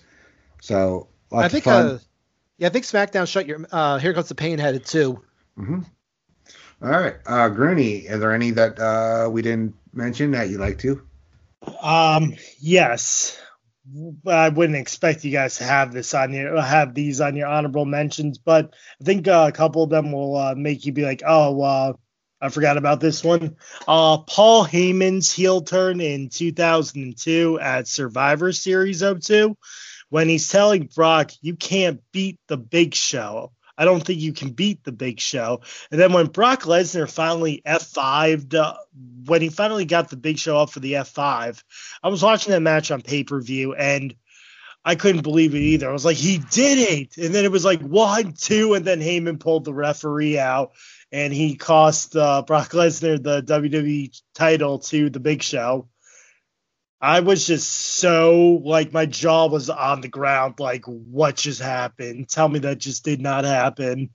So lots I think, of fun. Uh, yeah, I think SmackDown Shut Your uh, Here Comes the Pain had it too. Mm-hmm. All right, uh, Grooney, are there any that uh, we didn't mention that you'd like to? Um, yes. I wouldn't expect you guys to have this on your have these on your honorable mentions, but I think uh, a couple of them will uh, make you be like, oh, uh, I forgot about this one. Uh, Paul Heyman's heel turn in two thousand two at Survivor Series oh two, when he's telling Brock, you can't beat the Big Show. I don't think you can beat the Big Show. And then when Brock Lesnar finally F fived, uh, when he finally got the Big Show up for the F five, I was watching that match on pay-per-view, and I couldn't believe it either. I was like, he did it! And then it was like one, two, and then Heyman pulled the referee out, and he cost uh, Brock Lesnar the W W E title to the Big Show. I was just so, like, my jaw was on the ground, like, what just happened? Tell me that just did not happen.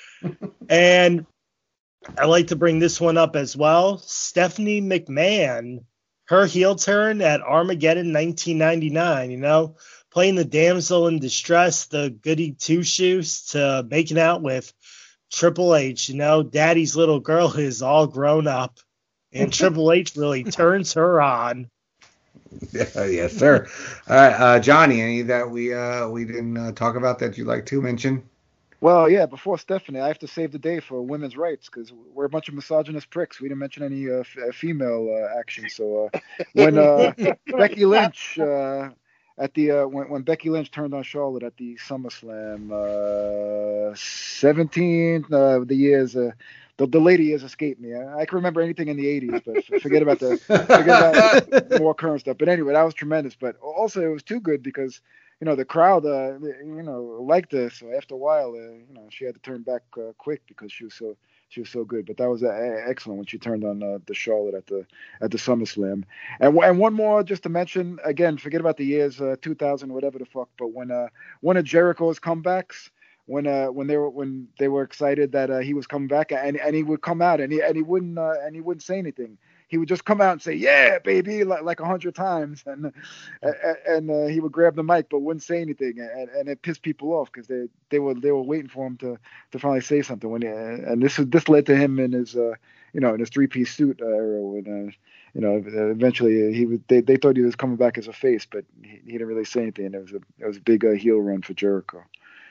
And I like to bring this one up as well. Stephanie McMahon, her heel turn at Armageddon nineteen ninety-nine, you know, playing the damsel in distress, the goody two-shoes, to making out with Triple H. You know, Daddy's little girl is all grown up, and Triple H really turns her on. Yeah, yes, sir. All right, uh, Johnny, any that we uh, we didn't uh, talk about that you'd like to mention? Well, yeah, before Stephanie, I have to save the day for women's rights because we're a bunch of misogynist pricks. We didn't mention any uh, f- female uh, action. So uh, when uh, Becky Lynch uh, at the uh, when when Becky Lynch turned on Charlotte at the SummerSlam uh, seventeen, uh, the years. Uh, The, the lady has escaped me. I, I can remember anything in the eighties, but forget about the forget about more current stuff. But anyway, that was tremendous. But also, it was too good because you know the crowd, uh, you know, liked her. So after a while, uh, you know, she had to turn back uh, quick because she was so she was so good. But that was uh, excellent when she turned on uh, the Charlotte at the at the SummerSlam. And and one more just to mention again, forget about the years uh, two thousand, whatever the fuck. But when uh, one of Jericho's comebacks. When uh when they were when they were excited that uh, he was coming back and and he would come out and he and he wouldn't uh, and he wouldn't say anything. He would just come out and say yeah baby like like a hundred times and and, and uh, he would grab the mic but wouldn't say anything and, and it pissed people off because they they were they were waiting for him to to finally say something when he, and this this led to him in his uh you know in his three piece suit uh, era when uh, you know eventually he was they, they thought he was coming back as a face but he, he didn't really say anything and it was a it was a big uh, heel run for Jericho.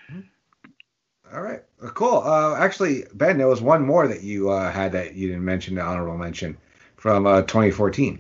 All right, uh, cool. Uh, actually, Ben, there was one more that you uh, had that you didn't mention, the honorable mention from uh, twenty fourteen.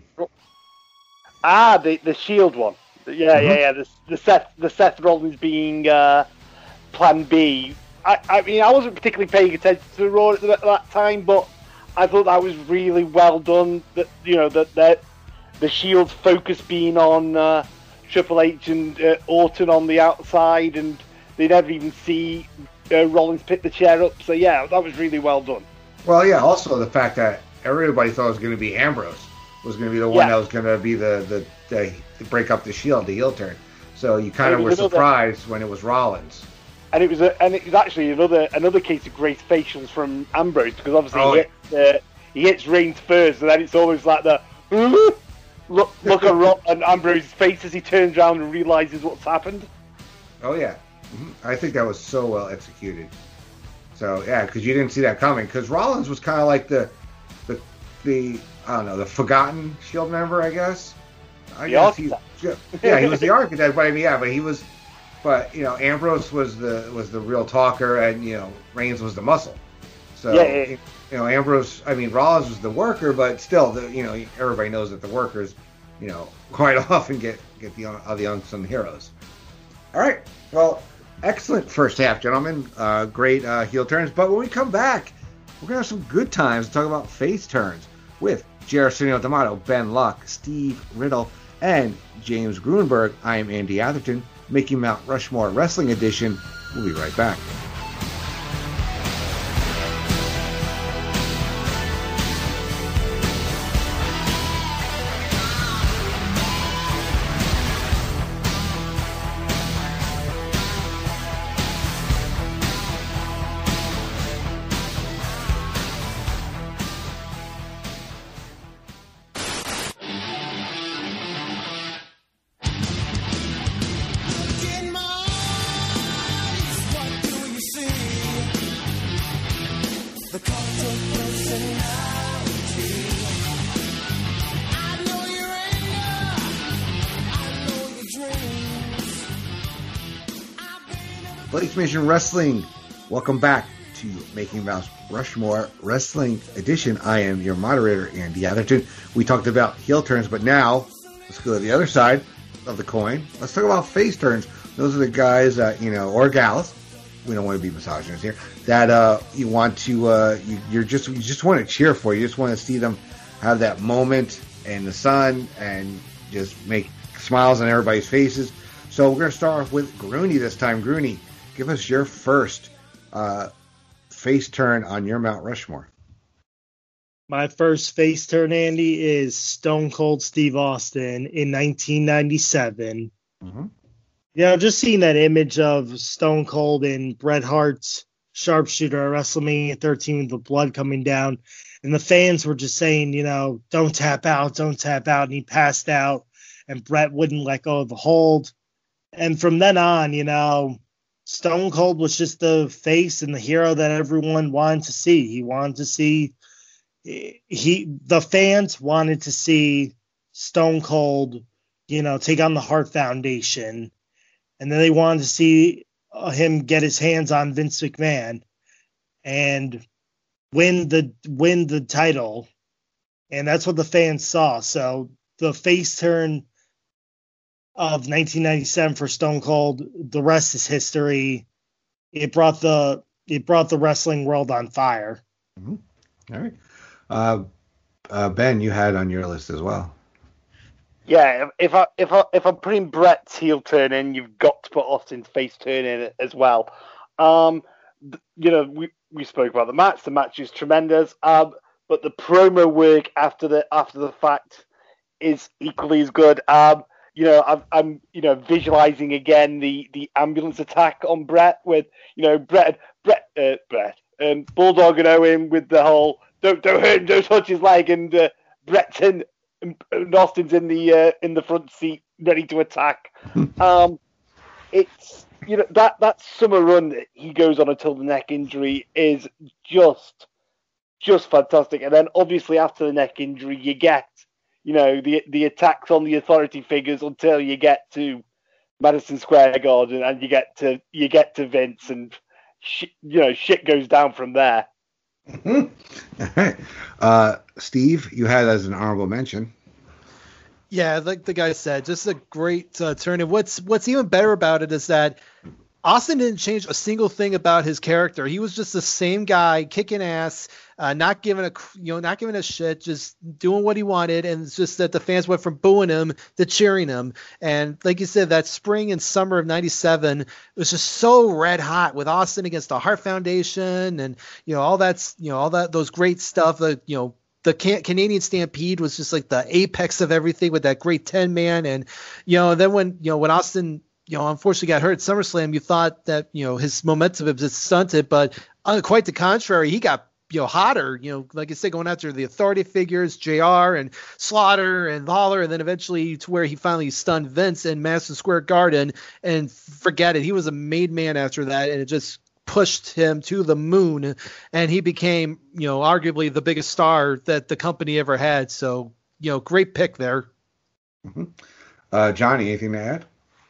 Ah, the the Shield one. Yeah, mm-hmm. yeah, yeah. The the Seth the Seth Rollins being uh, Plan B. I, I mean, I wasn't particularly paying attention to Raw at, the, at that time, but I thought that was really well done. That you know that that the Shield's focus being on uh, Triple H and uh, Orton on the outside, and they never even see. Uh, Rollins picked the chair up, so yeah, that was really well done. Well, yeah, also the fact that everybody thought it was going to be Ambrose was going to be the one yeah. that was going to be the, the, the, the break up the Shield, the heel turn. So you kind of were another, surprised when it was Rollins. And it was a, and it was actually another another case of great facials from Ambrose because obviously oh, he, hits, uh, he hits Reigns first, and then it's almost like the look look at Rob and Ambrose's face as he turns around and realizes what's happened. Oh yeah. I think that was so well executed. So yeah, because you didn't see that coming. Because Rollins was kind of like the, the, the I don't know, the forgotten Shield member, I guess. I the guess he, architect. yeah, he was the architect, but I mean, yeah, but he was, but you know, Ambrose was the was the real talker, and you know, Reigns was the muscle. So yeah, yeah, yeah. you know, Ambrose, I mean, Rollins was the worker, but still, the you know, everybody knows that the workers, you know, quite often get get the uh, the unsung heroes. All right, well. Excellent first half, gentlemen. Uh, great uh, heel turns. But when we come back, we're going to have some good times to talk about face turns with J R Arsenio D'Amato, Ben Luck, Steve Riddle, and James Grunberg. I am Andy Atherton, making Mount Rushmore Wrestling Edition. We'll be right back. Blake's Mission Wrestling. Welcome back to Making Mount Rushmore Wrestling Edition. I am your moderator, Andy Atherton. We talked about heel turns, but now let's go to the other side of the coin. Let's talk about face turns. Those are the guys, uh, you know, or gals. We don't want to be misogynist here. That uh, you want to, uh, you, you're just, you just want to cheer for. You just want to see them have that moment in the sun and just make smiles on everybody's faces. So we're going to start off with Grooney this time. Grooney, give us your first uh, face turn on your Mount Rushmore. My first face turn, Andy, is Stone Cold Steve Austin in nineteen ninety-seven. Mm-hmm. You know, just seeing that image of Stone Cold and Bret Hart's sharpshooter at WrestleMania thirteen with the blood coming down. And the fans were just saying, you know, don't tap out, don't tap out. And he passed out, and Bret wouldn't let go of the hold. And from then on, you know, Stone Cold was just the face and the hero that everyone wanted to see. He wanted to see, he, the fans wanted to see Stone Cold, you know, take on the Hart Foundation. And then they wanted to see uh, him get his hands on Vince McMahon and win the win the title. And that's what the fans saw. So the face turn of nineteen ninety-seven for Stone Cold. The rest is history. It brought the it brought the wrestling world on fire. Mm-hmm. All right. Uh, uh, Ben, you had on your list as well. Yeah, if I if I if I'm putting Brett's heel turn in, you've got to put Austin's face turn in as well. Um, you know, we, we spoke about the match. The match is tremendous. Um, but the promo work after the after the fact is equally as good. Um, you know, I'm I'm you know visualizing again the, the ambulance attack on Brett with you know Brett Brett uh, Brett um, Bulldog and Owen with the whole don't don't hurt him, don't touch his leg, and uh, Brett's in and Austin's in the uh, in the front seat ready to attack. um, it's you know that that summer run that he goes on until the neck injury is just just fantastic, and then obviously after the neck injury you get you know the the attacks on the authority figures until you get to Madison Square Garden and you get to you get to Vince and sh- you know shit goes down from there. Mm-hmm. All right. Uh, Steve, you had as an honorable mention. Yeah, like the guy said, just a great uh, turn. And what's what's even better about it is that Austin didn't change a single thing about his character. He was just the same guy, kicking ass, uh, not giving a you know not giving a shit, just doing what he wanted. And it's just that the fans went from booing him to cheering him. And like you said, that spring and summer of ninety-seven was just so red hot with Austin against the Hart Foundation, and you know all that's you know all that those great stuff. That you know. The Canadian Stampede was just like the apex of everything with that great ten man. And, you know, then when, you know, when Austin, you know, unfortunately got hurt at SummerSlam, you thought that, you know, his momentum was just stunted, but uh, quite the contrary, he got, you know, hotter, you know, like I said, going after the authority figures, J R and Slaughter and Lawler, and then eventually to where he finally stunned Vince in Madison Square Garden, and forget it. He was a made man after that. And it just pushed him to the moon, and he became, you know, arguably the biggest star that the company ever had. So, you know, great pick there. Mm-hmm. Uh, Johnny, anything to add?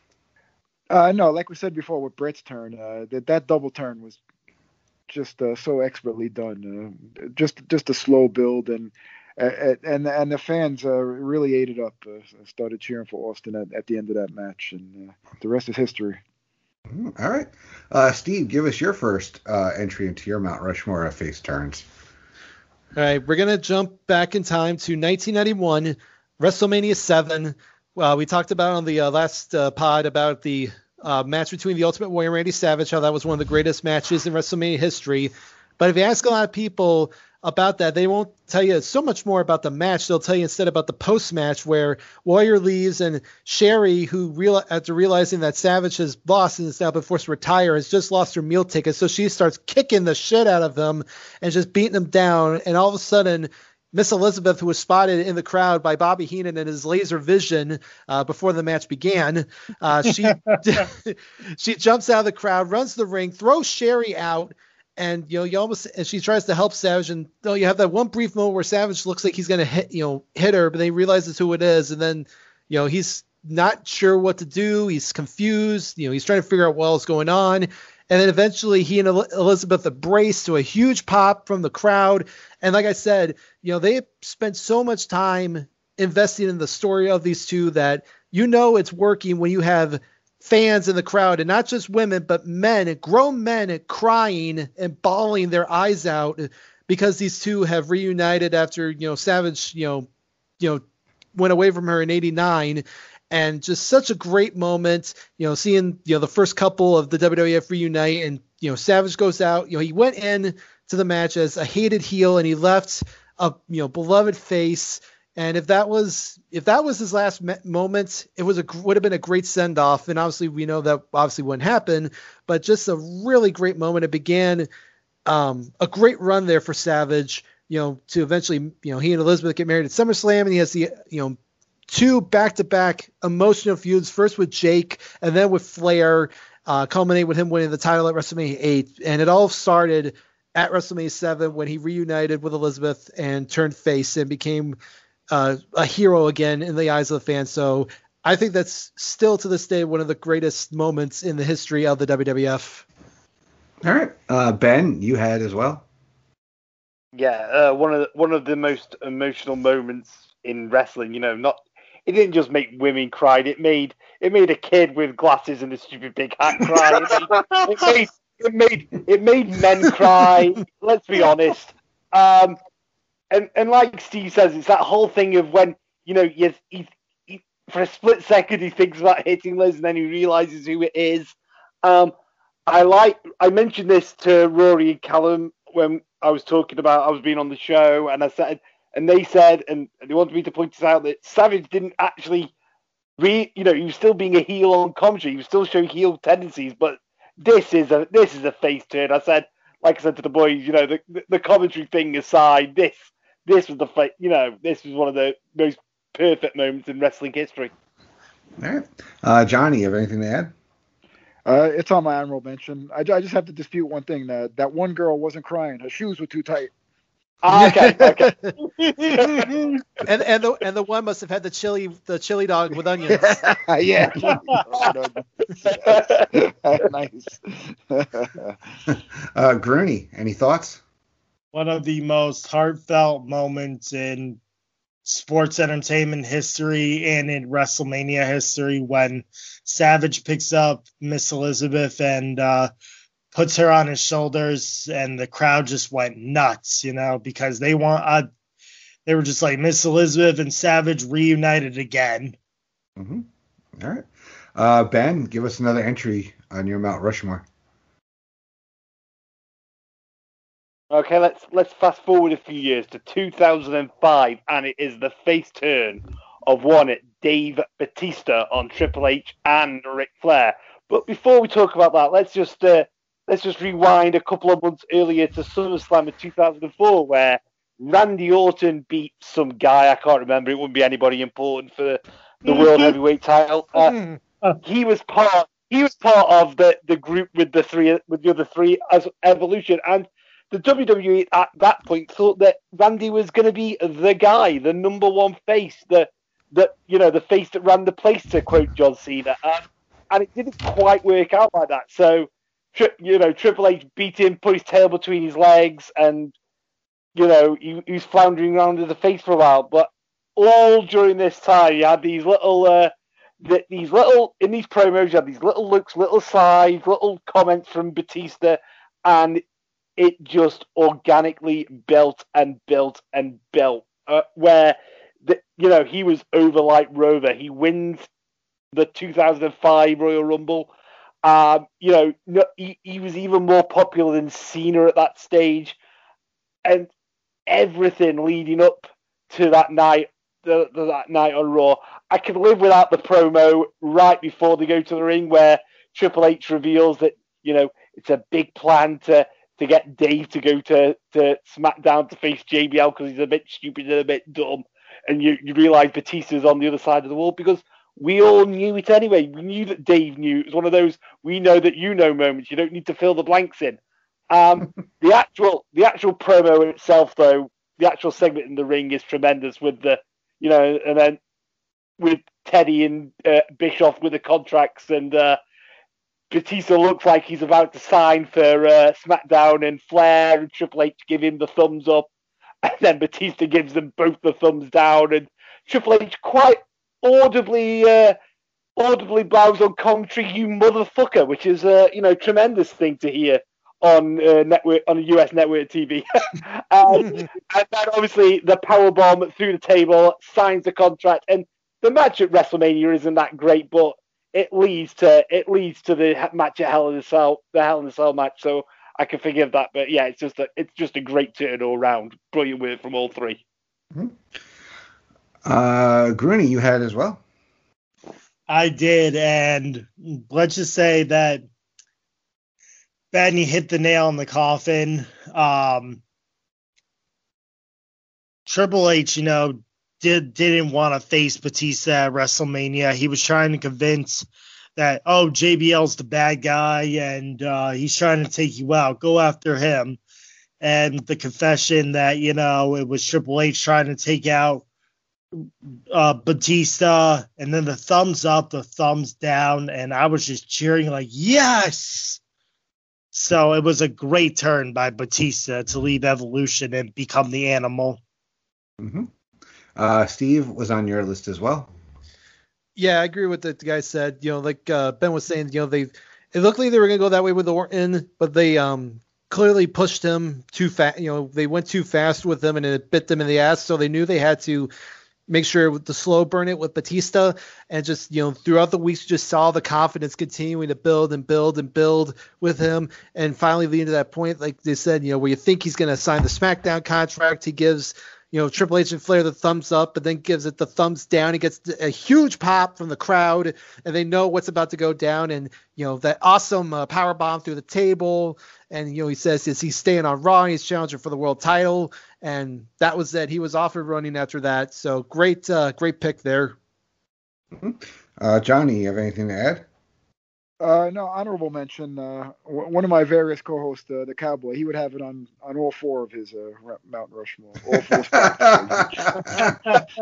Uh, no, like we said before with Brett's turn, uh, that that double turn was just uh, so expertly done. Uh, just just a slow build, and uh, and and the fans uh, really ate it up. Uh, started cheering for Austin at, at the end of that match, and uh, the rest is history. All right. Uh, Steve, give us your first uh, entry into your Mount Rushmore of face turns. All right, we're going to jump back in time to nineteen ninety-one, WrestleMania seven. Well, we talked about on the uh, last uh, pod about the uh, match between the Ultimate Warrior and Randy Savage, how that was one of the greatest matches in WrestleMania history. But if you ask a lot of people about that, they won't tell you so much more about the match. They'll tell you instead about the post-match where Warrior leaves and Sherry, who real, after realizing that Savage has lost and is now been forced to retire, has just lost her meal ticket. So she starts kicking the shit out of him and just beating him down. And all of a sudden, Miss Elizabeth, who was spotted in the crowd by Bobby Heenan and his laser vision uh, before the match began, uh, she she jumps out of the crowd, runs the ring, throws Sherry out. And, you know, you almost, and she tries to help Savage, and you know, you have that one brief moment where Savage looks like he's going to hit, you know, hit her, but then he realizes who it is. And then, you know, he's not sure what to do. He's confused. You know, he's trying to figure out what else going on. And then eventually he and Elizabeth embrace to a huge pop from the crowd. And like I said, you know, they spent so much time investing in the story of these two that, you know, it's working when you have fans in the crowd, and not just women, but men, and grown men, and crying and bawling their eyes out because these two have reunited after, you know, Savage, you know, you know, went away from her in eighty-nine, and just such a great moment, you know, seeing, you know, the first couple of the W W F reunite, and, you know, Savage goes out, you know, he went in to the match as a hated heel, and he left a, you know, beloved face. And if that was if that was his last me- moment, it was a would have been a great send off. And obviously, we know that obviously wouldn't happen. But just a really great moment. It began um, a great run there for Savage. You know, to eventually, you know, he and Elizabeth get married at SummerSlam, and he has the you know two back to back emotional feuds. First with Jake, and then with Flair, uh, culminate with him winning the title at WrestleMania eight. And it all started at WrestleMania seven when he reunited with Elizabeth and turned face and became Uh, a hero again in the eyes of the fans. So I think that's still to this day one of the greatest moments in the history of the W W F. All right, uh, Ben, you had as well. Yeah, uh, one of the, one of the most emotional moments in wrestling. You know, not it didn't just make women cry. It made it made a kid with glasses and a stupid big hat cry. It made it made, it made, it made men cry. Let's be honest. Um, and and like Steve says, it's that whole thing of when you know yes, he, he, for a split second he thinks about hitting Liz, and then he realizes who it is. Um, I like I mentioned this to Rory and Callum when I was talking about I was being on the show, and I said. And they said, and they wanted me to point this out, that Savage didn't actually, re, you know, he was still being a heel on commentary. He was still showing heel tendencies, but this is a this is a face turn. I said, like I said to the boys, you know, the the commentary thing aside, this this was the fa- you know, this was one of the most perfect moments in wrestling history. All right, uh, Johnny, you have anything to add? Uh, it's on my honorable mention. I, I just have to dispute one thing: that that one girl wasn't crying; her shoes were too tight. Ah, okay, okay. and and the and the one must have had the chili the chili dog with onions. Yeah. Nice. uh, Grooney, any thoughts? One of the most heartfelt moments in sports entertainment history and in WrestleMania history when Savage picks up Miss Elizabeth and uh, puts her on his shoulders, and the crowd just went nuts, you know, because they want, uh, they were just like Miss Elizabeth and Savage reunited again. Mm-hmm. All right. Uh, Ben, give us another entry on your Mount Rushmore. Okay, let's let's fast forward a few years to two thousand five, and it is the face turn of one at Dave Bautista on Triple H and Ric Flair. But before we talk about that, let's just uh, let's just rewind a couple of months earlier to SummerSlam of two thousand four, where Randy Orton beat some guy. I can't remember. It wouldn't be anybody important for the World Heavyweight title. Uh, he was part. He was part of the, the group with the three with the other three as Evolution, and the W W E at that point thought that Randy was going to be the guy, the number one face, the the you know the face that ran the place, to quote John Cena, um, and it didn't quite work out like that. So, tri- you know, Triple H beat him, put his tail between his legs, and you know he, he was floundering around as a face for a while. But all during this time, you had these little, uh, the, these little in these promos, you had these little looks, little sides, little comments from Batista, and it just organically built and built and built. Uh, where, the, you know, he was over like Rover. He wins the two thousand five Royal Rumble. Um, you know, no, he, he was even more popular than Cena at that stage. And everything leading up to that night, the, the, that night on Raw, I could live without the promo right before they go to the ring, where Triple H reveals that, you know, it's a big plan to to get Dave to go to, to SmackDown to face J B L because he's a bit stupid and a bit dumb. And you, you realise Batista's on the other side of the wall, because we all knew it anyway. We knew that Dave knew. It was one of those we know that you know moments. You don't need to fill the blanks in. Um, the actual the actual promo itself, though, the actual segment in the ring is tremendous with the, you know, and then with Teddy and uh, Bischoff with the contracts, and uh, Batista looks like he's about to sign for uh, SmackDown, and Flair and Triple H give him the thumbs up, and then Batista gives them both the thumbs down, and Triple H quite audibly uh, audibly bows on commentary, "You motherfucker," which is a uh, you know tremendous thing to hear on uh, network on a U S network T V. um, and then obviously the powerbomb through the table, signs the contract, and the match at WrestleMania isn't that great, but it leads to it leads to the match at Hell in a Cell, the Hell in a Cell match. So I can forgive that, but yeah, it's just a it's just a great turn all round. Brilliant work from all three. Mm-hmm. Uh, Grooney, you had as well. I did, and let's just say that Ben, you hit the nail in the coffin. Um, Triple H, you know, did didn't want to face Batista at WrestleMania. He was trying to convince that, oh, J B L's the bad guy, and uh, he's trying to take you out. Go after him. And the confession that, you know, it was Triple H trying to take out uh, Batista, and then the thumbs up, the thumbs down, and I was just cheering like, yes! So it was a great turn by Batista to leave Evolution and become the Animal. Mm-hmm. Uh, Steve was on your list as well. Yeah, I agree with what the guy said. You know, like uh, Ben was saying, you know, they it looked like they were going to go that way with Orton, but they um clearly pushed him too fast. You know, they went too fast with him and it bit them in the ass. So they knew they had to make sure with the slow burn it with Batista, and just, you know, throughout the weeks, just saw the confidence continuing to build and build and build with him. And finally leading to that point, like they said, you know, where you think he's going to sign the SmackDown contract, he gives, you know, Triple H and Flair the thumbs up, but then gives it the thumbs down. He gets a huge pop from the crowd, and they know what's about to go down. And, you know, that awesome uh, power bomb through the table. And, you know, he says, is he staying on Raw? And he's challenging for the world title. And that was it. He was off and running after that. So great, uh, great pick there. Mm-hmm. Uh, Johnny, you have anything to add? Uh, no, honorable mention. Uh, w- one of my various co-hosts, uh, the Cowboy, he would have it on, on all four of his uh, Mount Rushmore. All four spots.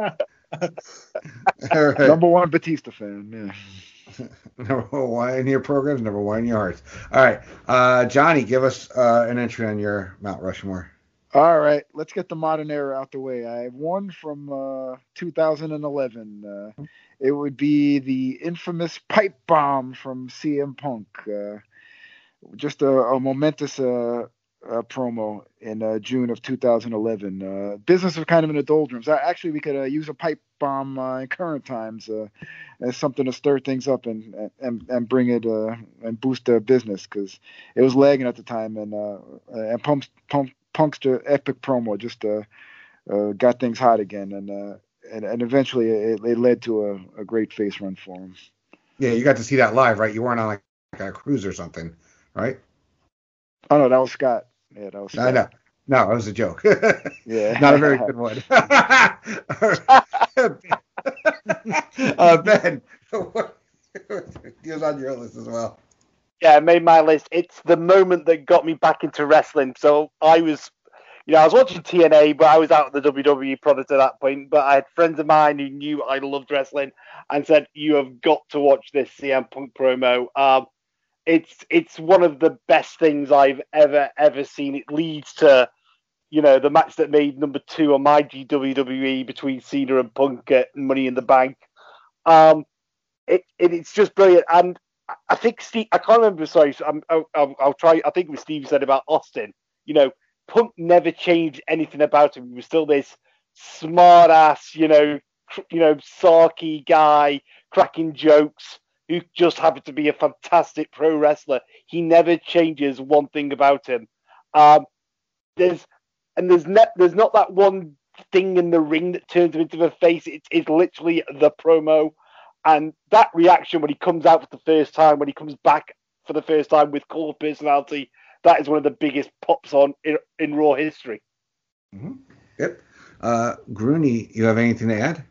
All right. Number one Batista fan. Yeah. Number one in your programs, number one in your hearts. All right, uh, Johnny, give us uh, an entry on your Mount Rushmore. All right, let's get the modern era out the way. I have one from uh, two thousand eleven. Uh, it would be the infamous pipe bomb from C M Punk. Uh, just a, a momentous uh, uh, promo in uh, June of two thousand eleven. Uh, business was kind of in the doldrums. I, actually, we could uh, use a pipe bomb uh, in current times uh, as something to stir things up and and, and bring it uh, and boost the business, because it was lagging at the time. And uh, and Punk's, Punk, Punk's epic promo just uh, uh, got things hot again, and uh, and, and eventually it, it led to a, a great face run for him. Yeah, you got to see that live, right? You weren't on like a cruise or something, right? Oh no, that was Scott. Yeah, that was Scott. I know. No, it was a joke. Yeah. Not a very good one. uh, Ben, what was on your list as well? Yeah, I made my list. It's the moment that got me back into wrestling. So I was, you know, I was watching T N A, but I was out of the W W E product at that point. But I had friends of mine who knew I loved wrestling and said, "You have got to watch this C M Punk promo." Um, it's it's one of the best things I've ever ever seen. It leads to, you know, the match that made number two on my G W W E between Cena and Punk at Money in the Bank. Um, it, it it's just brilliant. And I think Steve, I can't remember. Sorry, so I'm, I'll, I'll, I'll try. I think it was Steve said about Austin. You know, Punk never changed anything about him. He was still this smart ass, you know, cr- you know, sarky guy, cracking jokes, who just happened to be a fantastic pro wrestler. He never changes one thing about him. Um, there's and there's not there's not that one thing in the ring that turns him into a face. It's, it's literally the promo. And that reaction when he comes out for the first time, when he comes back for the first time with core personality, that is one of the biggest pops on in, in Raw history. Mm-hmm. Yep. Uh, Grooney, you have anything to add?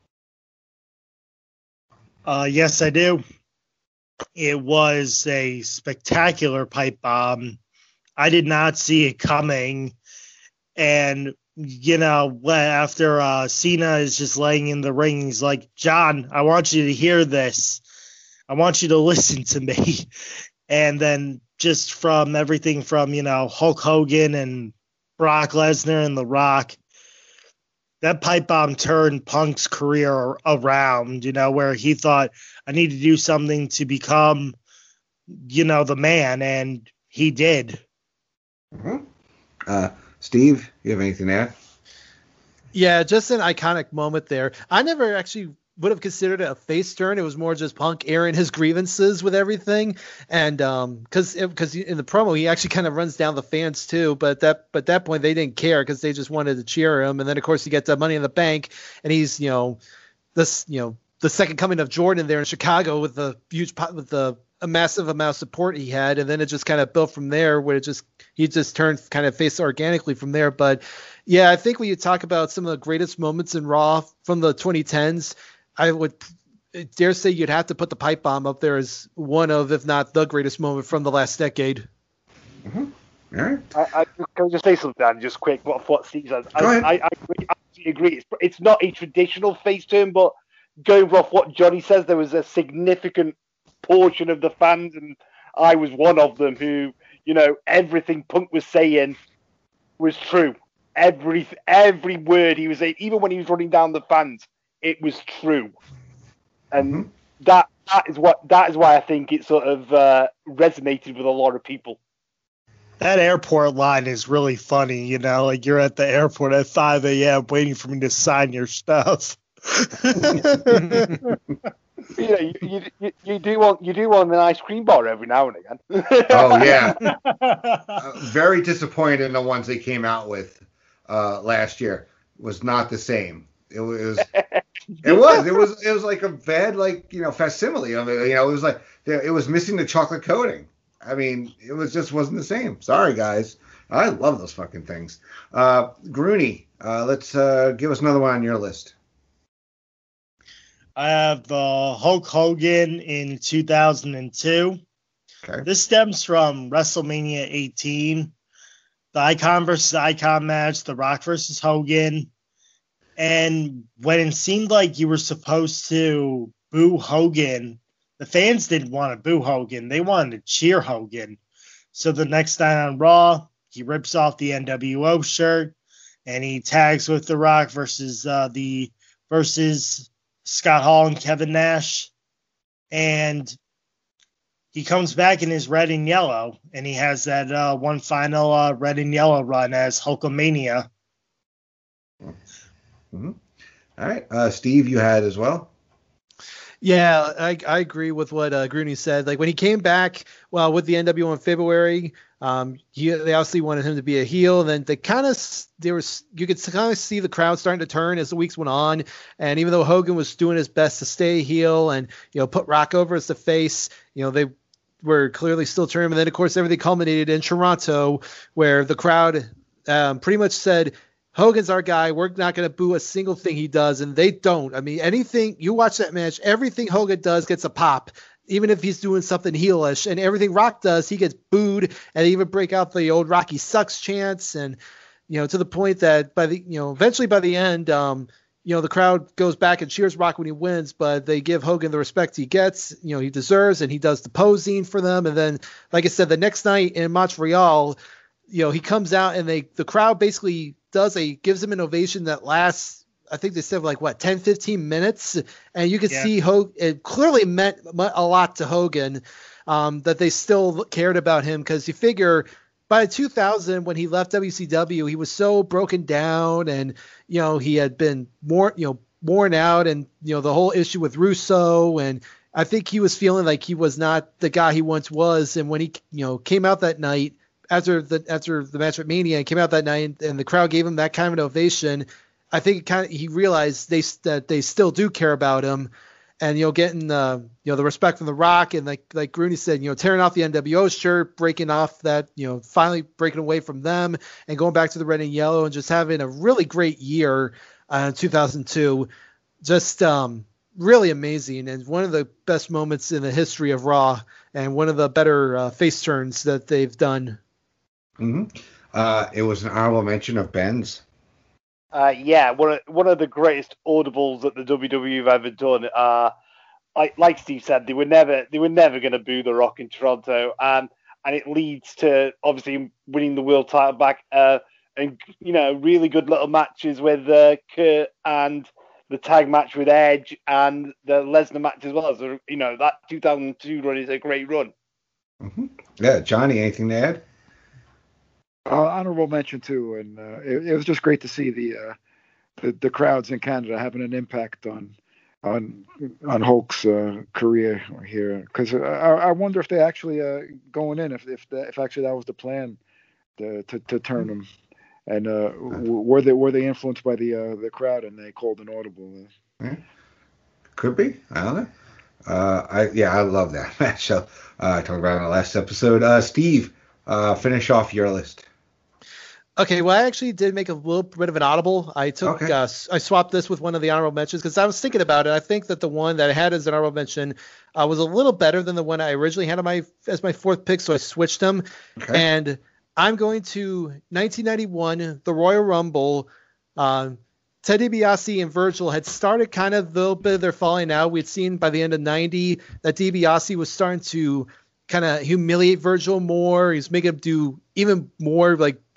Uh, yes, I do. It was a spectacular pipe bomb. I did not see it coming. And, you know, after uh, Cena is just laying in the ring, he's like, "John, I want you to hear this. I want you to listen to me." And then just from everything from, you know, Hulk Hogan and Brock Lesnar and The Rock, that pipe bomb turned Punk's career around, you know, where he thought, I need to do something to become, you know, the man, and he did. Mm-hmm. Uh, Steve, you have anything to add? Yeah, just an iconic moment there. I never actually would have considered it a face turn. It was more just Punk airing his grievances with everything, and um, because because in the promo he actually kind of runs down the fans too. But that but at that point they didn't care because they just wanted to cheer him. And then of course he gets that Money in the Bank, and he's you know this you know the second coming of Jordan there in Chicago with the huge with the a massive amount of support he had, and then it just kind of built from there where it just he just turned kind of face organically from there. But yeah, I think when you talk about some of the greatest moments in Raw from the twenty tens, I would dare say you'd have to put the pipe bomb up there as one of, if not the greatest moment from the last decade. Mm-hmm. All right. I, I can I just say something, Dan, just quick. What what Steve said, I, Go ahead. I, I, agree, I absolutely agree. It's, it's not a traditional face turn, but going off what Johnny says, there was a significant portion of the fans, and I was one of them, who, you know, everything Punk was saying was true. Every every word he was saying, even when he was running down the fans, it was true. and Mhm. that that is what that is why I think it sort of uh, resonated with a lot of people. That airport line is really funny, you know, like you're at the airport at five a.m. waiting for me to sign your stuff. You know, you, you, you, you do want you do want an ice cream bar every now and again. Oh yeah, uh, very disappointed in the ones they came out with uh, last year. Was not the same. It was. It was. It was. It was like a bad, like you know, facsimile of it. You know, it was like it was missing the chocolate coating. I mean, it was just wasn't the same. Sorry, guys. I love those fucking things. Uh, Grooney, uh, let's uh, give us another one on your list. I have the Hulk Hogan in two thousand two. Okay. This stems from WrestleMania eighteen, the Icon versus Icon match, The Rock versus Hogan. And when it seemed like you were supposed to boo Hogan, the fans didn't want to boo Hogan. They wanted to cheer Hogan. So the next night on Raw, he rips off the N W O shirt and he tags with The Rock versus uh, the versus Scott Hall and Kevin Nash. And he comes back in his red and yellow, and he has that uh, one final uh, red and yellow run as Hulkamania. Mm-hmm. All right, uh, Steve, you had as well. Yeah, I, I agree with what uh, Grooney said. Like when he came back, well, with the N W O in February, um, he, they obviously wanted him to be a heel. Then they kind of there was you could kind of see the crowd starting to turn as the weeks went on. And even though Hogan was doing his best to stay heel and you know put Rock over as the face, you know they were clearly still turning. And then of course everything culminated in Toronto, where the crowd um, pretty much said, Hogan's our guy. We're not going to boo a single thing he does, and they don't. I mean, anything you watch that match, everything Hogan does gets a pop, even if he's doing something heelish. And everything Rock does, he gets booed, and they even break out the old Rocky sucks chants, and you know, to the point that by the you know, eventually by the end, um, you know, the crowd goes back and cheers Rock when he wins, but they give Hogan the respect he gets, you know, he deserves, and he does the posing for them. And then, like I said, the next night in Montreal, you know, he comes out and they the crowd basically does a gives him an ovation that lasts, I think they said like what ten, fifteen minutes, and you could yeah. see Hogan, it clearly meant a lot to Hogan, um, that they still cared about him, because you figure by two thousand when he left W C W, he was so broken down, and you know he had been more you know worn out, and you know the whole issue with Russo, and I think he was feeling like he was not the guy he once was, and when he you know came out that night. After the after the match at Mania and came out that night and the crowd gave him that kind of an ovation, I think it kind of he realized they that they still do care about him, and you know getting uh, you know the respect from The Rock, and like like Grooney said, you know tearing off the N W O shirt, breaking off that you know finally breaking away from them and going back to the red and yellow, and just having a really great year uh, in two thousand two, just um, really amazing, and one of the best moments in the history of Raw, and one of the better uh, face turns that they've done. Mm-hmm. Uh, it was an honorable mention of Ben's. Uh, yeah, one of one of the greatest audibles that the W W E have ever done. Uh, like like Steve said, they were never they were never going to boo The Rock in Toronto, and and it leads to obviously winning the world title back, uh, and you know really good little matches with uh, Kurt, and the tag match with Edge, and the Lesnar match as well. So you know that two thousand two run is a great run. Mm-hmm. Yeah, Johnny, anything to add? Uh, honorable mention too, and uh, it, it was just great to see the, uh, the the crowds in Canada having an impact on on on Hulk's uh, career here. Because I, I wonder if they actually uh, going in if if the, if actually that was the plan to to, to turn him, and uh, were they were they influenced by the uh, the crowd and they called an audible. Yeah. Could be. I don't know. Uh, I yeah, I love that match. Uh, I talked about it in the last episode. Uh, Steve, uh, finish off your list. Okay, well, I actually did make a little bit of an audible. I took, okay. uh, I swapped this with one of the honorable mentions because I was thinking about it. I think that the one that I had as an honorable mention uh, was a little better than the one I originally had on my as my fourth pick, so I switched them. Okay. And I'm going to nineteen ninety-one, the Royal Rumble. Um, Ted DiBiase and Virgil had started kind of a little bit of their falling out. We'd seen by the end of ninety that DiBiase was starting to kind of humiliate Virgil more. He's making him do even more like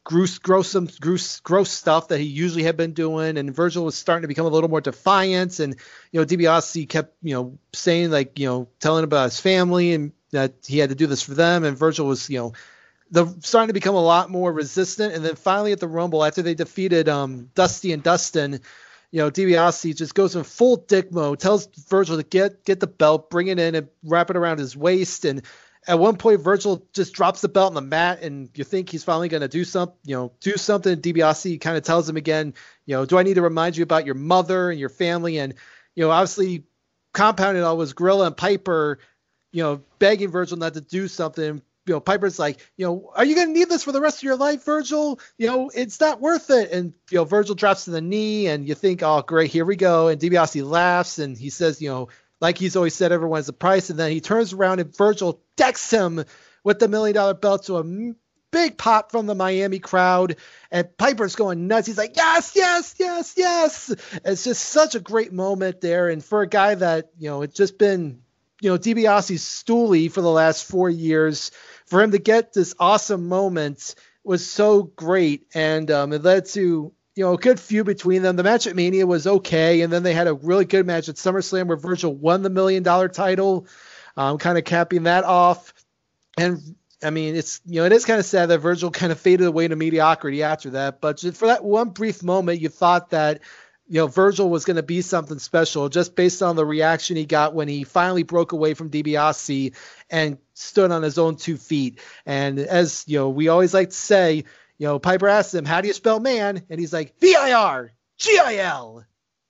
gross, gruesome, gross, gross stuff that he usually had been doing. And Virgil was starting to become a little more defiant. And, you know, DiBiase kept, you know, saying like, you know, telling about his family and that he had to do this for them. And Virgil was, you know, the starting to become a lot more resistant. And then finally at the Rumble, after they defeated um, Dusty and Dustin, you know, DiBiase just goes in full dick mode, tells Virgil to get get the belt, bring it in and wrap it around his waist. And at one point, Virgil just drops the belt on the mat, and you think he's finally going to do something, you know, do something. DiBiase kind of tells him again, you know, do I need to remind you about your mother and your family? And, you know, obviously compounded all was Gorilla and Piper, you know, begging Virgil not to do something. You know, Piper's like, you know, are you going to need this for the rest of your life, Virgil? You know, it's not worth it. And, you know, Virgil drops to the knee and you think, oh, great, here we go. And DiBiase laughs and he says, you know, like he's always said, everyone's the price. And then he turns around and Virgil decks him with the million dollar belt to a big pop from the Miami crowd. And Piper's going nuts. He's like, yes, yes, yes, yes. It's just such a great moment there. And for a guy that, you know, it's just been, you know, DiBiase's stoolie for the last four years, for him to get this awesome moment was so great. And um, it led to, you know, a good feud between them. The match at Mania was okay. And then they had a really good match at SummerSlam where Virgil won the million dollar title, um, kind of capping that off. And I mean, it's, you know, it is kind of sad that Virgil kind of faded away to mediocrity after that. But just for that one brief moment, you thought that, you know, Virgil was going to be something special just based on the reaction he got when he finally broke away from DiBiase and stood on his own two feet. And as, you know, we always like to say, you know, Piper asked him, how do you spell man? And he's like, V I R G I L.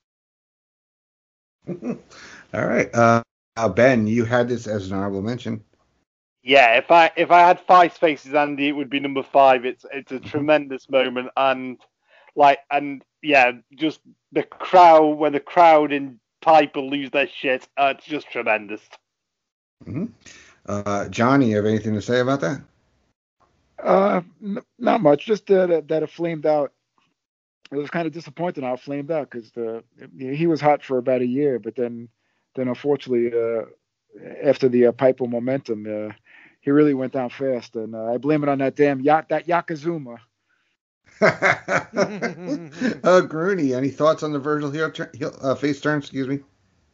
All right. Uh, uh, Ben, you had this as an honorable mention. Yeah, if I if I had five spaces, Andy, it would be number five. It's it's a tremendous moment, and like and yeah, just the crowd when the crowd and Piper lose their shit, uh, it's just tremendous. Mm-hmm. Uh, Johnny, you have anything to say about that? Uh, n- not much. Just that that it flamed out. It was kind of disappointing how it flamed out because the he was hot for about a year, but then then unfortunately uh, after the uh, Piper momentum, uh, he really went down fast, and uh, I blame it on that damn yacht that Yokozuna. uh, Grooney, any thoughts on the Virgil heel, turn, heel uh, face turn? Excuse me.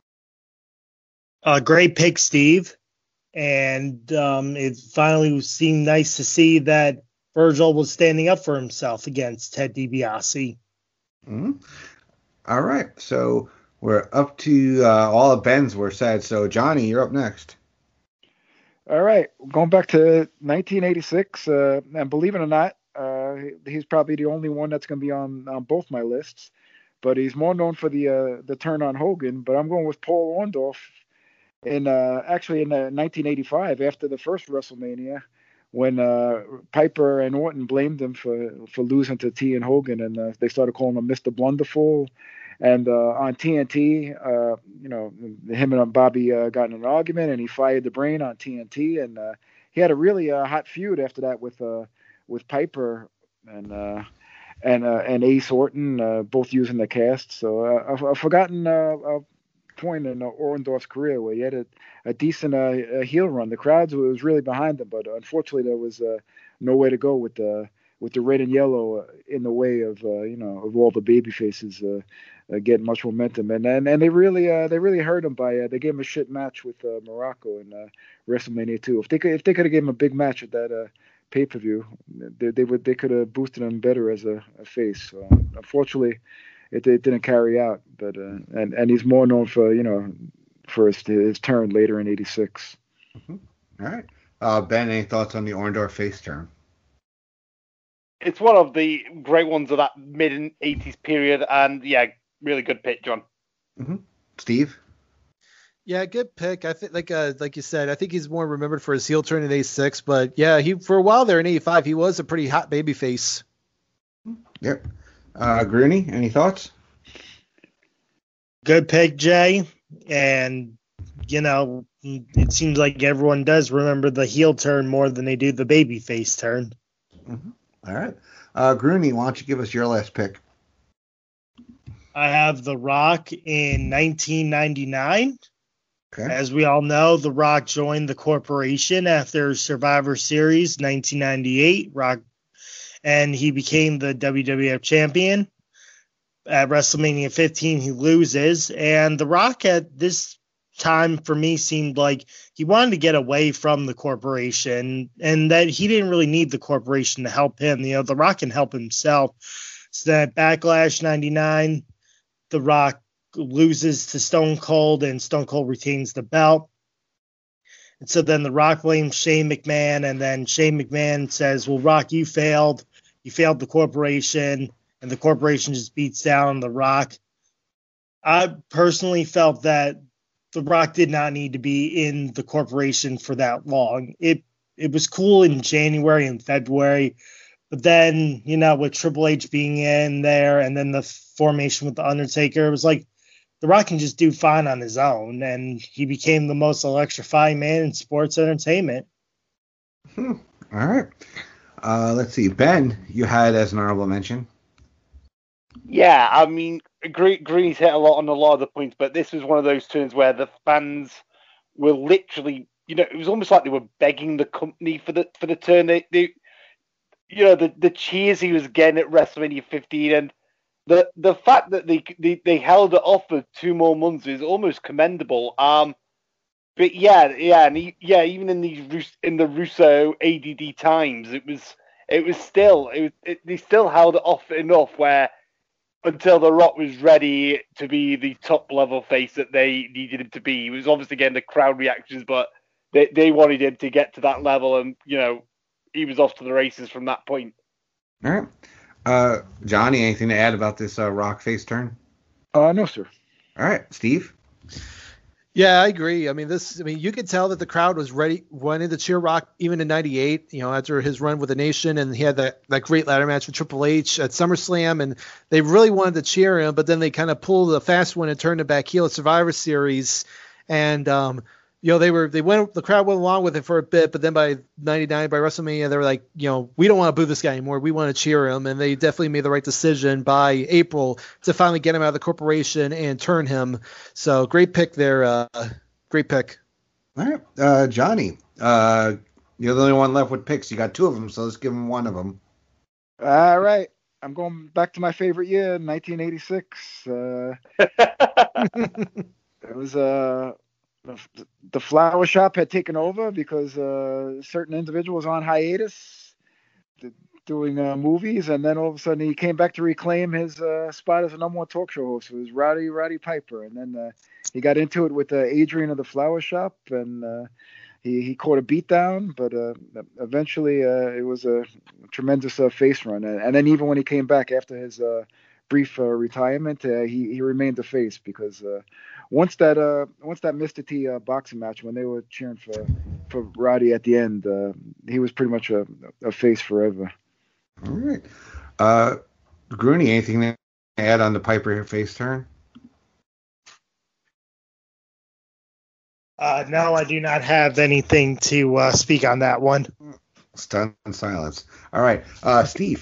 Uh, great pick, Steve. And um, it finally seemed nice to see that Virgil was standing up for himself against Ted DiBiase. Mm-hmm. All right, so we're up to uh, all of Ben's were said. So Johnny, you're up next. All right, going back to nineteen eighty-six, uh, and believe it or not, uh, he's probably the only one that's going to be on, on both my lists. But he's more known for the uh, the turn on Hogan. But I'm going with Paul Orndorff. In uh, actually in uh, nineteen eighty-five, after the first WrestleMania, when uh, Piper and Orton blamed him for, for losing to T and Hogan, and uh, they started calling him Mister Blunderful. And uh, on T N T, uh, you know, him and Bobby uh, got in an argument, and he fired the Brain on T N T, and uh, he had a really uh, hot feud after that with uh, with Piper and uh, and uh, and Ace Orton, uh, both using the cast. So uh, I've, I've forgotten. Uh, uh, point in uh, Orndorff's career where he had a, a decent uh, heel run. The crowds was really behind him, but unfortunately there was uh, no way to go with the with the red and yellow in the way of uh, you know of all the baby faces uh, uh, getting much momentum. And and, and they really uh, they really hurt him by uh, they gave him a shit match with uh, Morocco in uh, WrestleMania two. If they could if they could have given him a big match at that uh, pay per view, they, they would they could have boosted him better as a, a face. So, unfortunately. It, it didn't carry out, but uh, and and he's more known for you know for his, his turn later in eighty-six. Mm-hmm. All right, uh, Ben, any thoughts on the Orndorff face turn? It's one of the great ones of that mid eighties period, and yeah, really good pick, John. Mm-hmm. Steve. Yeah, good pick. I think, like uh, like you said, I think he's more remembered for his heel turn in eighty-six, but yeah, he for a while there in eighty-five, he was a pretty hot baby face. Yep. Uh, Grooney, any thoughts? Good pick, Jay. And, you know, it seems like everyone does remember the heel turn more than they do the baby face turn. Mm-hmm. All right. Uh, Grooney, why don't you give us your last pick? I have The Rock in nineteen ninety-nine. Okay. As we all know, The Rock joined the corporation after Survivor Series nineteen ninety-eight. Rock and he became the W W F champion. At WrestleMania fifteen, he loses, and The Rock at this time for me seemed like he wanted to get away from the corporation, and that he didn't really need the corporation to help him. You know, The Rock can help himself. So that Backlash ninety-nine, The Rock loses to Stone Cold, and Stone Cold retains the belt. And so then The Rock blames Shane McMahon, and then Shane McMahon says, well, Rock, you failed. You failed the corporation, and the corporation just beats down The Rock. I personally felt that The Rock did not need to be in the corporation for that long. It it was cool in January and February, but then, you know, with Triple H being in there and then the formation with The Undertaker, it was like The Rock can just do fine on his own, and he became the most electrifying man in sports entertainment. Hmm. All right. Uh, let's see. Ben, you had as an honorable mention. Yeah, I mean, Green's hit a lot on a lot of the points, but this was one of those turns where the fans were literally, you know, it was almost like they were begging the company for the for the turn. They, they you know, the, the cheers he was getting at WrestleMania fifteen, and the the fact that they they, they held it off for two more months is almost commendable. Um, but yeah, yeah, and he, yeah, even in these in the Russo A D D times, it was it was still it was it, they still held it off enough where, until The Rock was ready to be the top level face that they needed him to be. He was obviously getting the crowd reactions, but they, they wanted him to get to that level, and, you know, he was off to the races from that point. All right. Uh, Johnny, anything to add about this uh, Rock face turn? Uh, no, sir. All right. Steve? Yeah, I agree. I mean, this. I mean, you could tell that the crowd was ready, wanted to cheer Rock even in ninety-eight. You know, after his run with the Nation, and he had that, that great ladder match with Triple H at SummerSlam, and they really wanted to cheer him. But then they kind of pulled a fast one and turned it back heel at Survivor Series, and um, you know, they were they went the crowd went along with it for a bit, but then by ninety-nine, by WrestleMania, they were like, you know, we don't want to boo this guy anymore. We want to cheer him, and they definitely made the right decision by April to finally get him out of the corporation and turn him. So great pick there, uh, great pick. All right, uh, Johnny, uh, you're the only one left with picks. You got two of them, so let's give him one of them. All right, I'm going back to my favorite year, nineteen eighty-six. Uh, it was uh. The, the flower shop had taken over because uh, certain individuals on hiatus doing uh, movies, and then all of a sudden he came back to reclaim his uh, spot as a number one talk show host. It was Rowdy Roddy Piper, and then uh, he got into it with uh, Adrian of the Flower Shop, and uh, he he caught a beatdown, but uh, eventually uh, it was a tremendous uh, face run, and, and then even when he came back after his uh, brief uh, retirement, uh, he he remained a face because. Uh, Once that uh once that Mister T uh, boxing match, when they were cheering for for Roddy at the end, uh, he was pretty much a, a face forever. All right, uh, Grooney, anything to add on the Piper face turn? Uh, no, I do not have anything to uh, speak on that one. Stunned silence. All right, uh, Steve.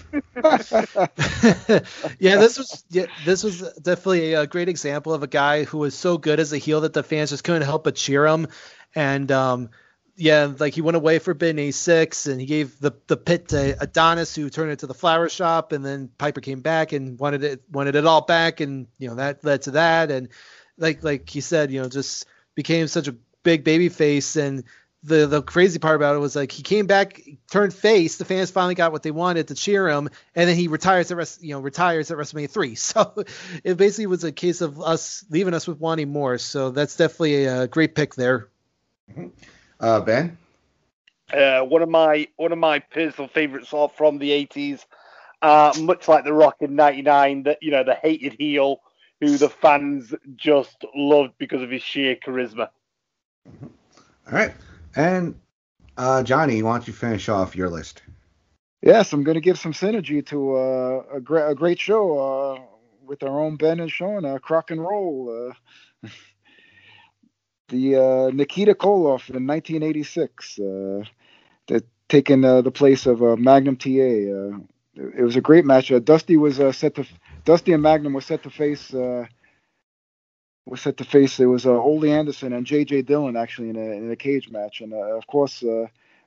yeah, this was yeah, this was definitely a great example of a guy who was so good as a heel that the fans just couldn't help but cheer him. And um, yeah, like he went away for Forbidden eighty-six, and he gave the the pit to Adonis, who turned it to the Flower Shop, and then Piper came back and wanted it wanted it all back, and you know that led to that. And like like he said, you know, just became such a big baby face. And The the crazy part about it was like he came back, turned face. The fans finally got what they wanted to cheer him, and then he retires at rest, you know retires at WrestleMania three. So it basically was a case of us leaving us with wanting more. So that's definitely a great pick there. Mm-hmm. Uh, Ben, uh, one of my one of my personal favorites are from the eighties. Uh, much like The Rock in ninety-nine, that you know the hated heel who the fans just loved because of his sheer charisma. Mm-hmm. All right. And uh, Johnny, why don't you finish off your list? Yes, I'm going to give some synergy to uh, a, gra- a great show uh, with our own Ben and Sean, uh, Crock and Roll. Uh, the uh, Nikita Koloff in nineteen eighty-six, uh, that taking uh, the place of uh, Magnum T A. Uh, it, it was a great match. Uh, Dusty was uh, set to Dusty and Magnum were set to face. Uh, was set to face. It was uh, Ole Anderson and J J Dillon actually in a in a cage match, and uh, of course uh,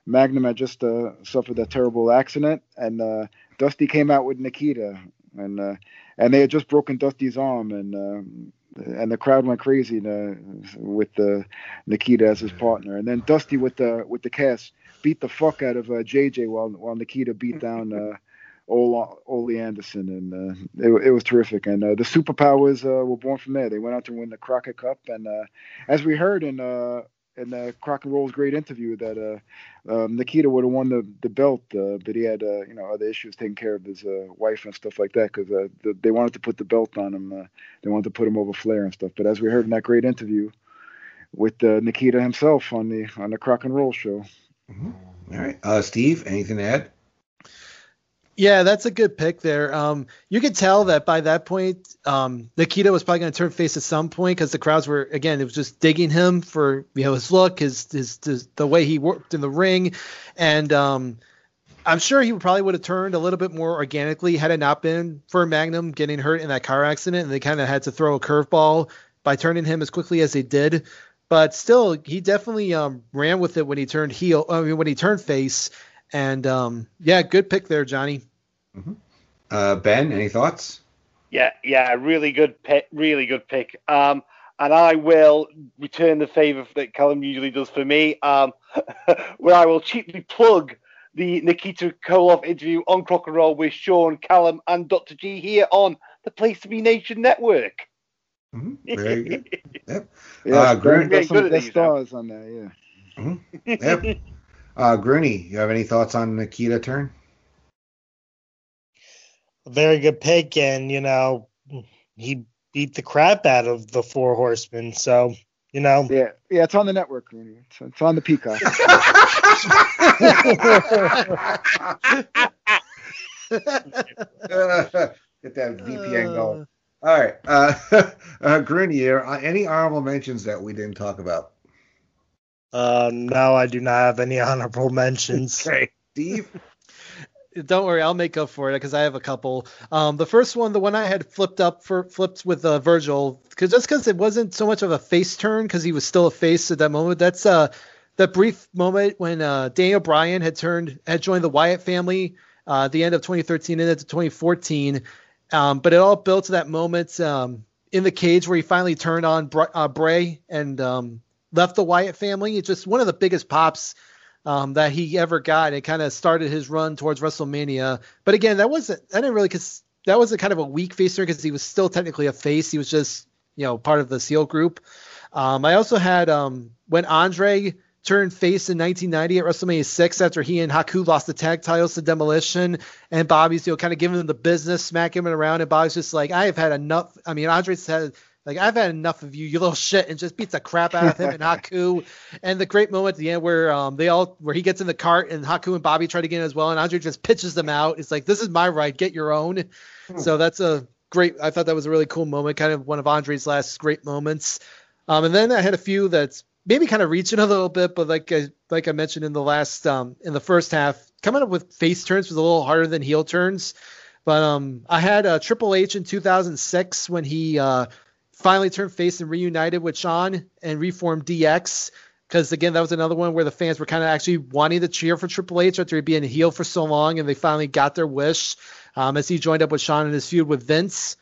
Magnum had just uh, suffered that terrible accident, and uh, Dusty came out with Nikita, and uh, and they had just broken Dusty's arm, and uh, and the crowd went crazy uh, with uh, Nikita as his partner, and then Dusty with the with the cast beat the fuck out of uh, J J while while Nikita beat down uh, Ole, Ole Anderson, and uh, it, it was terrific. And uh, the superpowers uh, were born from there. They went out to win the Crockett Cup, and uh, as we heard in uh, in uh, Crock and Roll's great interview, that uh, um, Nikita would have won the the belt, uh, but he had uh, you know other issues taking care of his uh, wife and stuff like that, because uh, the, they wanted to put the belt on him. Uh, they wanted to put him over Flair and stuff. But as we heard in that great interview with uh, Nikita himself on the on the Crock and Roll show. Mm-hmm. All right, uh, Steve, anything to add? Yeah, that's a good pick there. Um, you could tell that by that point, um, Nikita was probably going to turn face at some point, because the crowds were, again, it was just digging him for, you know, his look, his, his, his the way he worked in the ring. And um, I'm sure he probably would have turned a little bit more organically had it not been for Magnum getting hurt in that car accident. And they kind of had to throw a curveball by turning him as quickly as they did. But still, he definitely um, ran with it when he turned heel. I mean, when he turned face. And um, yeah, good pick there, Johnny. Mm-hmm. Uh, Ben, any thoughts? Yeah, yeah, really good pick, really good pick. Um, and I will return the favour that Callum usually does for me, um, where I will cheaply plug the Nikita Koloff interview on Crock and Roll with Sean, Callum, and Doctor G here on the Place to Be Nation Network. Mm-hmm. Very good. Yep. Yeah, uh, Grun- there's some guest stars on there. Yeah. Mm-hmm. Yep. uh, Grooney, you have any thoughts on Nikita turn? A very good pick, and you know he beat the crap out of the Four Horsemen. So you know, yeah, yeah, it's on the network. It's, it's on the Peacock. Get that V P N going. All right, uh, uh, Grunier, uh, any honorable mentions that we didn't talk about? Uh, no, I do not have any honorable mentions. Okay, Steve. Don't worry, I'll make up for it because I have a couple. Um, the first one, the one I had flipped up for flipped with uh, Virgil, because just because it wasn't so much of a face turn, because he was still a face at that moment. That's uh that brief moment when uh, Daniel Bryan had turned had joined the Wyatt family uh, at the end of twenty thirteen and into twenty fourteen. Um, but it all built to that moment um, in the cage where he finally turned on Br- uh, Bray and um, left the Wyatt family. It's just one of the biggest pops um, that he ever got. It kind of started his run towards WrestleMania. But again, that wasn't, I didn't really, cause that was a kind of a weak face turn because he was still technically a face. He was just, you know, part of the SEAL group. Um, I also had um, when Andre turned face in nineteen ninety at WrestleMania six after he and Haku lost the tag titles to Demolition, and Bobby's, you know, kind of giving him the business, smacking him around, and Bobby's just like, I have had enough. I mean, Andre said, like, I've had enough of you, you little shit, and just beats the crap out of him and Haku. And the great moment at the end where um they all where he gets in the cart and Haku and Bobby try to get in as well, and Andre just pitches them out. It's like, this is my right, get your own. Hmm. So that's a great. I thought that was a really cool moment, kind of one of Andre's last great moments. Um, and then I had a few that's maybe kind of reaching a little bit, but like I, like I mentioned in the last um, in the first half, coming up with face turns was a little harder than heel turns. But um, I had uh, Triple H in two thousand six when he uh, finally turned face and reunited with Shawn and reformed D X. Because again, that was another one where the fans were kind of actually wanting to cheer for Triple H after being a heel for so long, and they finally got their wish um, as he joined up with Shawn in his feud with Vince.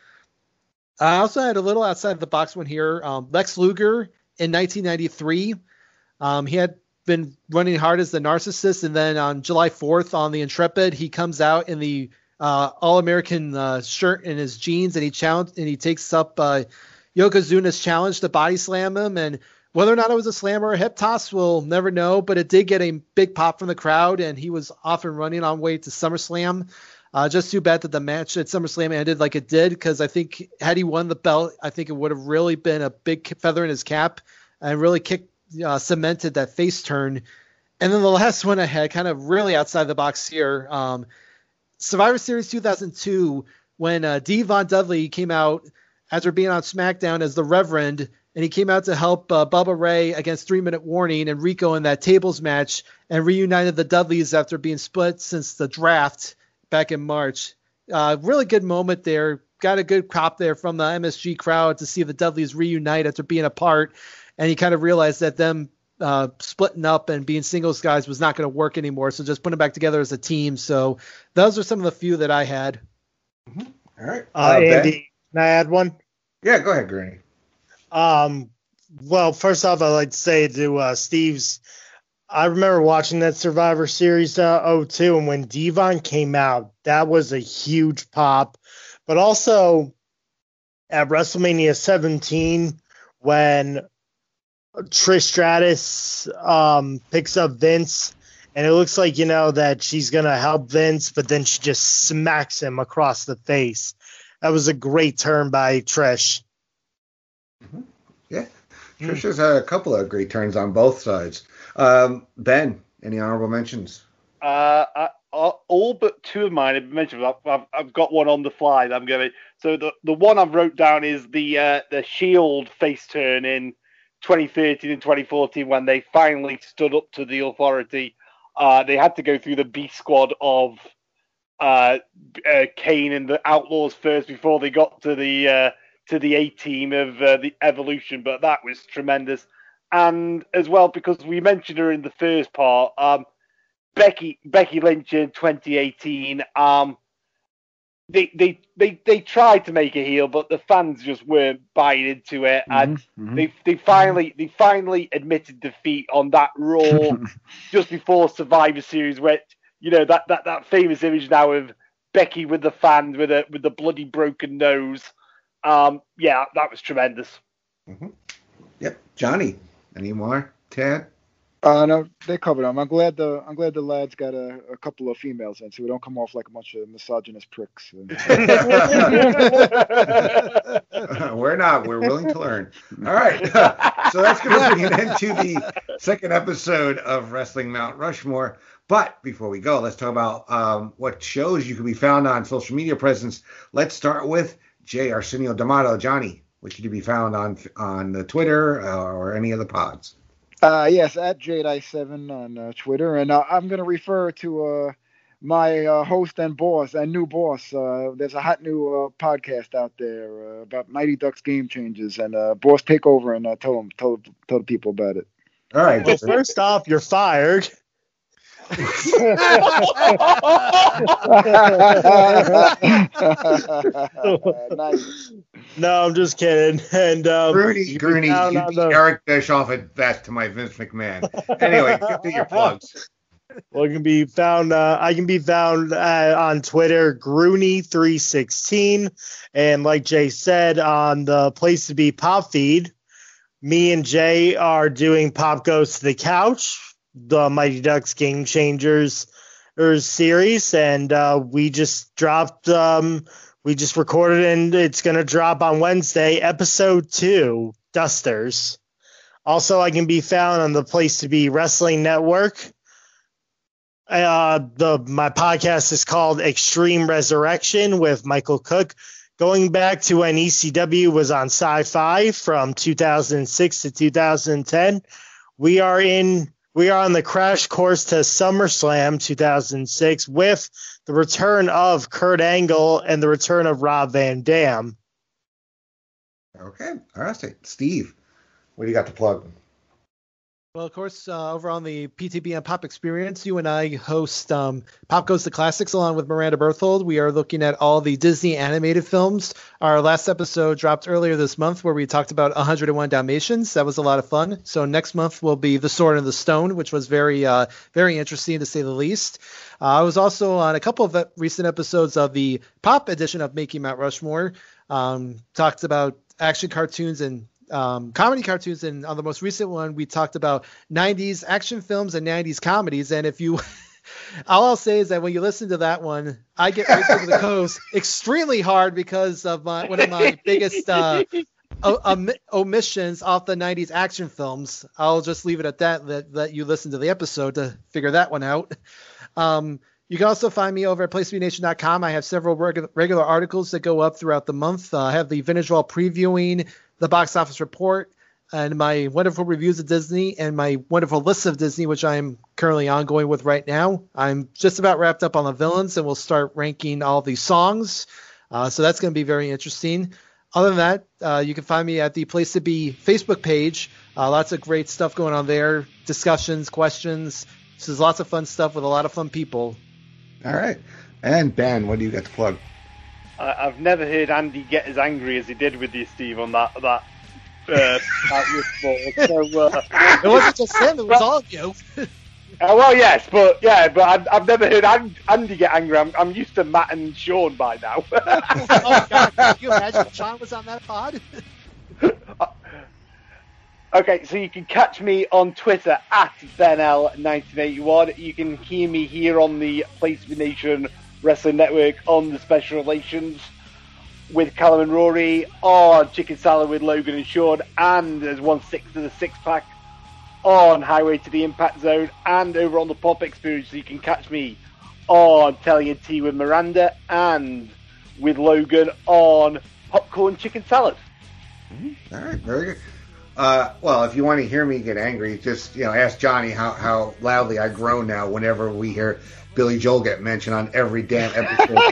I also had a little outside the box one here. Um, Lex Luger in nineteen ninety-three, um, he had been running hard as the Narcissist, and then on July fourth on the Intrepid, he comes out in the uh, All-American uh, shirt and his jeans, and he challenge and he takes up uh, Yokozuna's challenge to body slam him. And whether or not it was a slam or a hip toss, we'll never know, but it did get a big pop from the crowd, and he was off and running on way to SummerSlam. Uh, just too bad that the match at SummerSlam ended like it did, because I think had he won the belt, I think it would have really been a big feather in his cap and really kicked, uh, cemented that face turn. And then the last one I had, kind of really outside the box here, um, Survivor Series two thousand two, when uh, D. Von Dudley came out after being on SmackDown as the Reverend, and he came out to help uh, Bubba Ray against Three Minute Warning and Rico in that tables match, and reunited the Dudleys after being split since the draft back in March. Uh, really good moment there. Got a good cop there from the M S G crowd to see the Dudleys reunite after being apart. And you kind of realize that them uh, splitting up and being singles guys was not going to work anymore. So just putting them back together as a team. So those are some of the few that I had. Mm-hmm. All right. Uh, Uh, Andy, Ben? can I add one? Yeah, go ahead, Granny. Um, well, first off, I'd like to say to uh, Steve's, I remember watching that Survivor Series uh, oh two, and when Devon came out, that was a huge pop. But also at WrestleMania seventeen, when Trish Stratus um, picks up Vince, and it looks like, you know, that she's going to help Vince, but then she just smacks him across the face. That was a great turn by Trish. Mm-hmm. Yeah. Trish has had a couple of great turns on both sides. Um, Ben, any honorable mentions? Uh, I, all but two of mine have been mentioned. I've, I've, I've got one on the fly that I'm going to. So the, the one I've wrote down is the uh, the Shield face turn in twenty thirteen and twenty fourteen when they finally stood up to the authority. Uh, they had to go through the B squad of uh, uh, Kane and the Outlaws first before they got to the uh, to the A team of uh, the Evolution. But that was tremendous, and as well because we mentioned her in the first part. Um, Becky Becky Lynch in twenty eighteen. Um, they they they they tried to make a heel, but the fans just weren't buying into it, and mm-hmm. they they finally they finally admitted defeat on that Raw just before Survivor Series, where you know that, that, that famous image now of Becky with the fans with a with the bloody broken nose. Um, yeah, that was tremendous. Mm-hmm. Yep, Johnny. Any more? Ted? Uh, no, they covered them. I'm glad the I'm glad the lads got a, a couple of females in, so we don't come off like a bunch of misogynist pricks. We're not. We're willing to learn. All right. So that's going to bring an end to the second episode of Wrestling Mount Rushmore. But before we go, let's talk about um, what shows you can be found on social media presence. Let's start with Jay Arsenio D'Amato. Johnny, what should you be found on on the Twitter uh, or any of the pods? Uh, yes, at Jade I seven on uh, Twitter. And uh, I'm going to refer to uh, my uh, host and boss and new boss. Uh, there's a hot new uh, podcast out there uh, about Mighty Ducks Game Changers. And uh, boss, take over and uh, tell them, tell, tell the people about it. All right. Well, first off, you're fired. Nice. No, I'm just kidding. And um, Grooney, Grooney, you beat the... Eric Bischoff at best to my Vince McMahon. Anyway, get to your plugs. Well, you can be found. Uh, I can be found uh, on Twitter, Grooney three sixteen, and like Jay said, on the Place to Be Pop feed, me and Jay are doing Pop Goes to the Couch, the Mighty Ducks Game Changers series, and uh, we just dropped. Um, we just recorded, and it's gonna drop on Wednesday, episode two, Dusters. Also, I can be found on the Place to Be Wrestling Network. Uh, the my podcast is called Extreme Resurrection with Michael Cook, going back to when E C W was on Sci-Fi from two thousand six to two thousand ten. We are in. We are on the crash course to SummerSlam two thousand six with the return of Kurt Angle and the return of Rob Van Dam. Okay. All right. Steve, what do you got to plug? Well, of course, uh, over on the P T B and Pop Experience, you and I host um, Pop Goes to Classics along with Miranda Berthold. We are looking at all the Disney animated films. Our last episode dropped earlier this month where we talked about one oh one Dalmatians. That was a lot of fun. So next month will be The Sword and the Stone, which was very, uh, very interesting to say the least. Uh, I was also on a couple of recent episodes of the Pop edition of Making Mount Rushmore. Um, talked about action cartoons and Um, comedy cartoons, and on the most recent one we talked about nineties action films and nineties comedies. And if you all I'll say is that when you listen to that one, I get right over the coast extremely hard because of my one of my biggest uh, om- omissions off the nineties action films. I'll just leave it at that, that that you listen to the episode to figure that one out. Um, you can also find me over at place to be nation dot com. I have several regu- regular articles that go up throughout the month. Uh, I have the Vintage Wall previewing the box office report, and my wonderful reviews of Disney, and my wonderful list of Disney, which I'm currently ongoing with right now. I'm just about wrapped up on the villains, and we'll start ranking all the songs. Uh, so that's going to be very interesting. Other than that, uh, you can find me at the Place to Be Facebook page. Uh, lots of great stuff going on there. Discussions, questions. This is lots of fun stuff with a lot of fun people. All right. And Ben, what do you got to plug? Uh, I've never heard Andy get as angry as he did with you, Steve, on that that. Uh, that so, uh, it wasn't just him; it was all of you. uh, well, yes, but yeah, but I've, I've never heard Andy get angry. I'm, I'm used to Matt and Sean by now. Oh God! Can you imagine if Sean was on that pod? Okay, so you can catch me on Twitter at Ben L nineteen eighty-one. You can hear me here on the Place to Be Nation Wrestling Network on the Special Relations with Callum and Rory, on Chicken Salad with Logan and Sean, and as one six to the six pack on Highway to the Impact Zone, and over on the Pop Experience. So you can catch me on Telly and Tea with Miranda and with Logan on Popcorn Chicken Salad. Mm-hmm. All right, very good. Uh, well, if you want to hear me get angry, just you know, ask Johnny how, how loudly I groan now whenever we hear Billy Joel get mentioned on every damn episode.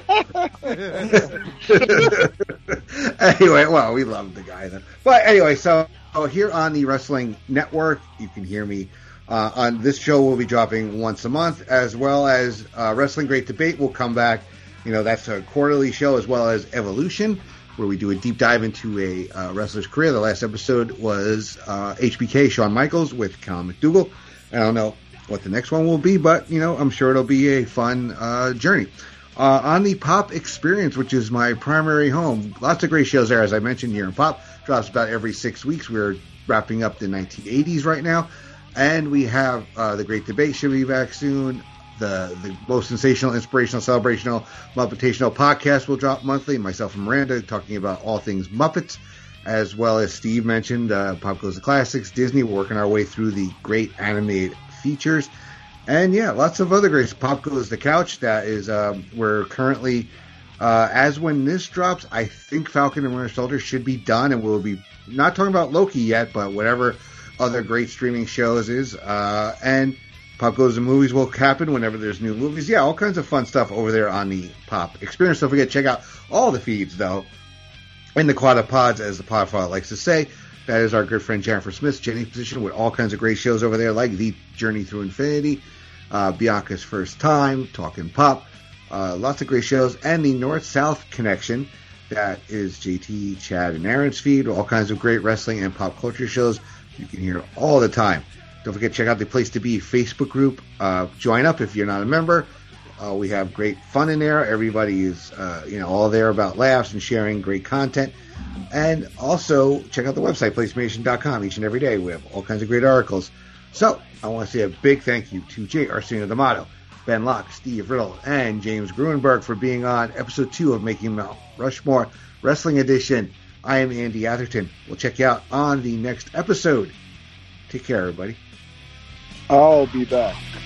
Anyway, well, we love the guy then. But anyway, so oh, here on the Wrestling Network, you can hear me uh, on this show. We'll be dropping once a month, as well as uh, Wrestling Great Debate will come back. You know, that's a quarterly show, as well as Evolution, where we do a deep dive into a uh, wrestler's career. The last episode was uh, H B K, Shawn Michaels with Cal McDougal. I don't know what the next one will be, but, you know, I'm sure it'll be a fun uh, journey. Uh, on the Pop Experience, which is my primary home, lots of great shows there, as I mentioned here in Pop. Drops about every six weeks. We're wrapping up the nineteen eighties right now. And we have uh, The Great Debate should be back soon. The the most sensational, inspirational, celebrational, Muppetational podcast will drop monthly. Myself and Miranda talking about all things Muppets, as well as Steve mentioned, uh, Pop Goes the Classics, Disney. We're working our way through the great animated features. And yeah, lots of other great. Pop Goes the Couch. That is, um, we're currently, uh, as when this drops, I think Falcon and Winter Soldier should be done, and we'll be not talking about Loki yet, but whatever other great streaming shows is. Uh, and Pop Goes the Movies will happen whenever there's new movies. Yeah, all kinds of fun stuff over there on the Pop Experience. Don't forget to check out all the feeds, though, in the Quad Pods, as the Podfather likes to say. That is our good friend Jennifer Smith's Jenny's Position, with all kinds of great shows over there, like The Journey Through Infinity, uh, Bianca's First Time, Talking Pop, uh, lots of great shows, and the North-South Connection. That is J T, Chad, and Aaron's feed, all kinds of great wrestling and pop culture shows you can hear all the time. Don't forget to check out the Place to Be Facebook group. Uh, join up if you're not a member. Uh, we have great fun in there. Everybody is, uh, you know, all there about laughs and sharing great content. And also check out the website, place to be nation dot com. Each and every day we have all kinds of great articles. So I want to say a big thank you to Jay Arsenio D'Amato, Ben Locke, Steve Riddle, and James Gruenberg for being on episode two of Making Mount Rushmore Wrestling Edition. I am Andy Atherton. We'll check you out on the next episode. Take care, everybody. I'll be back.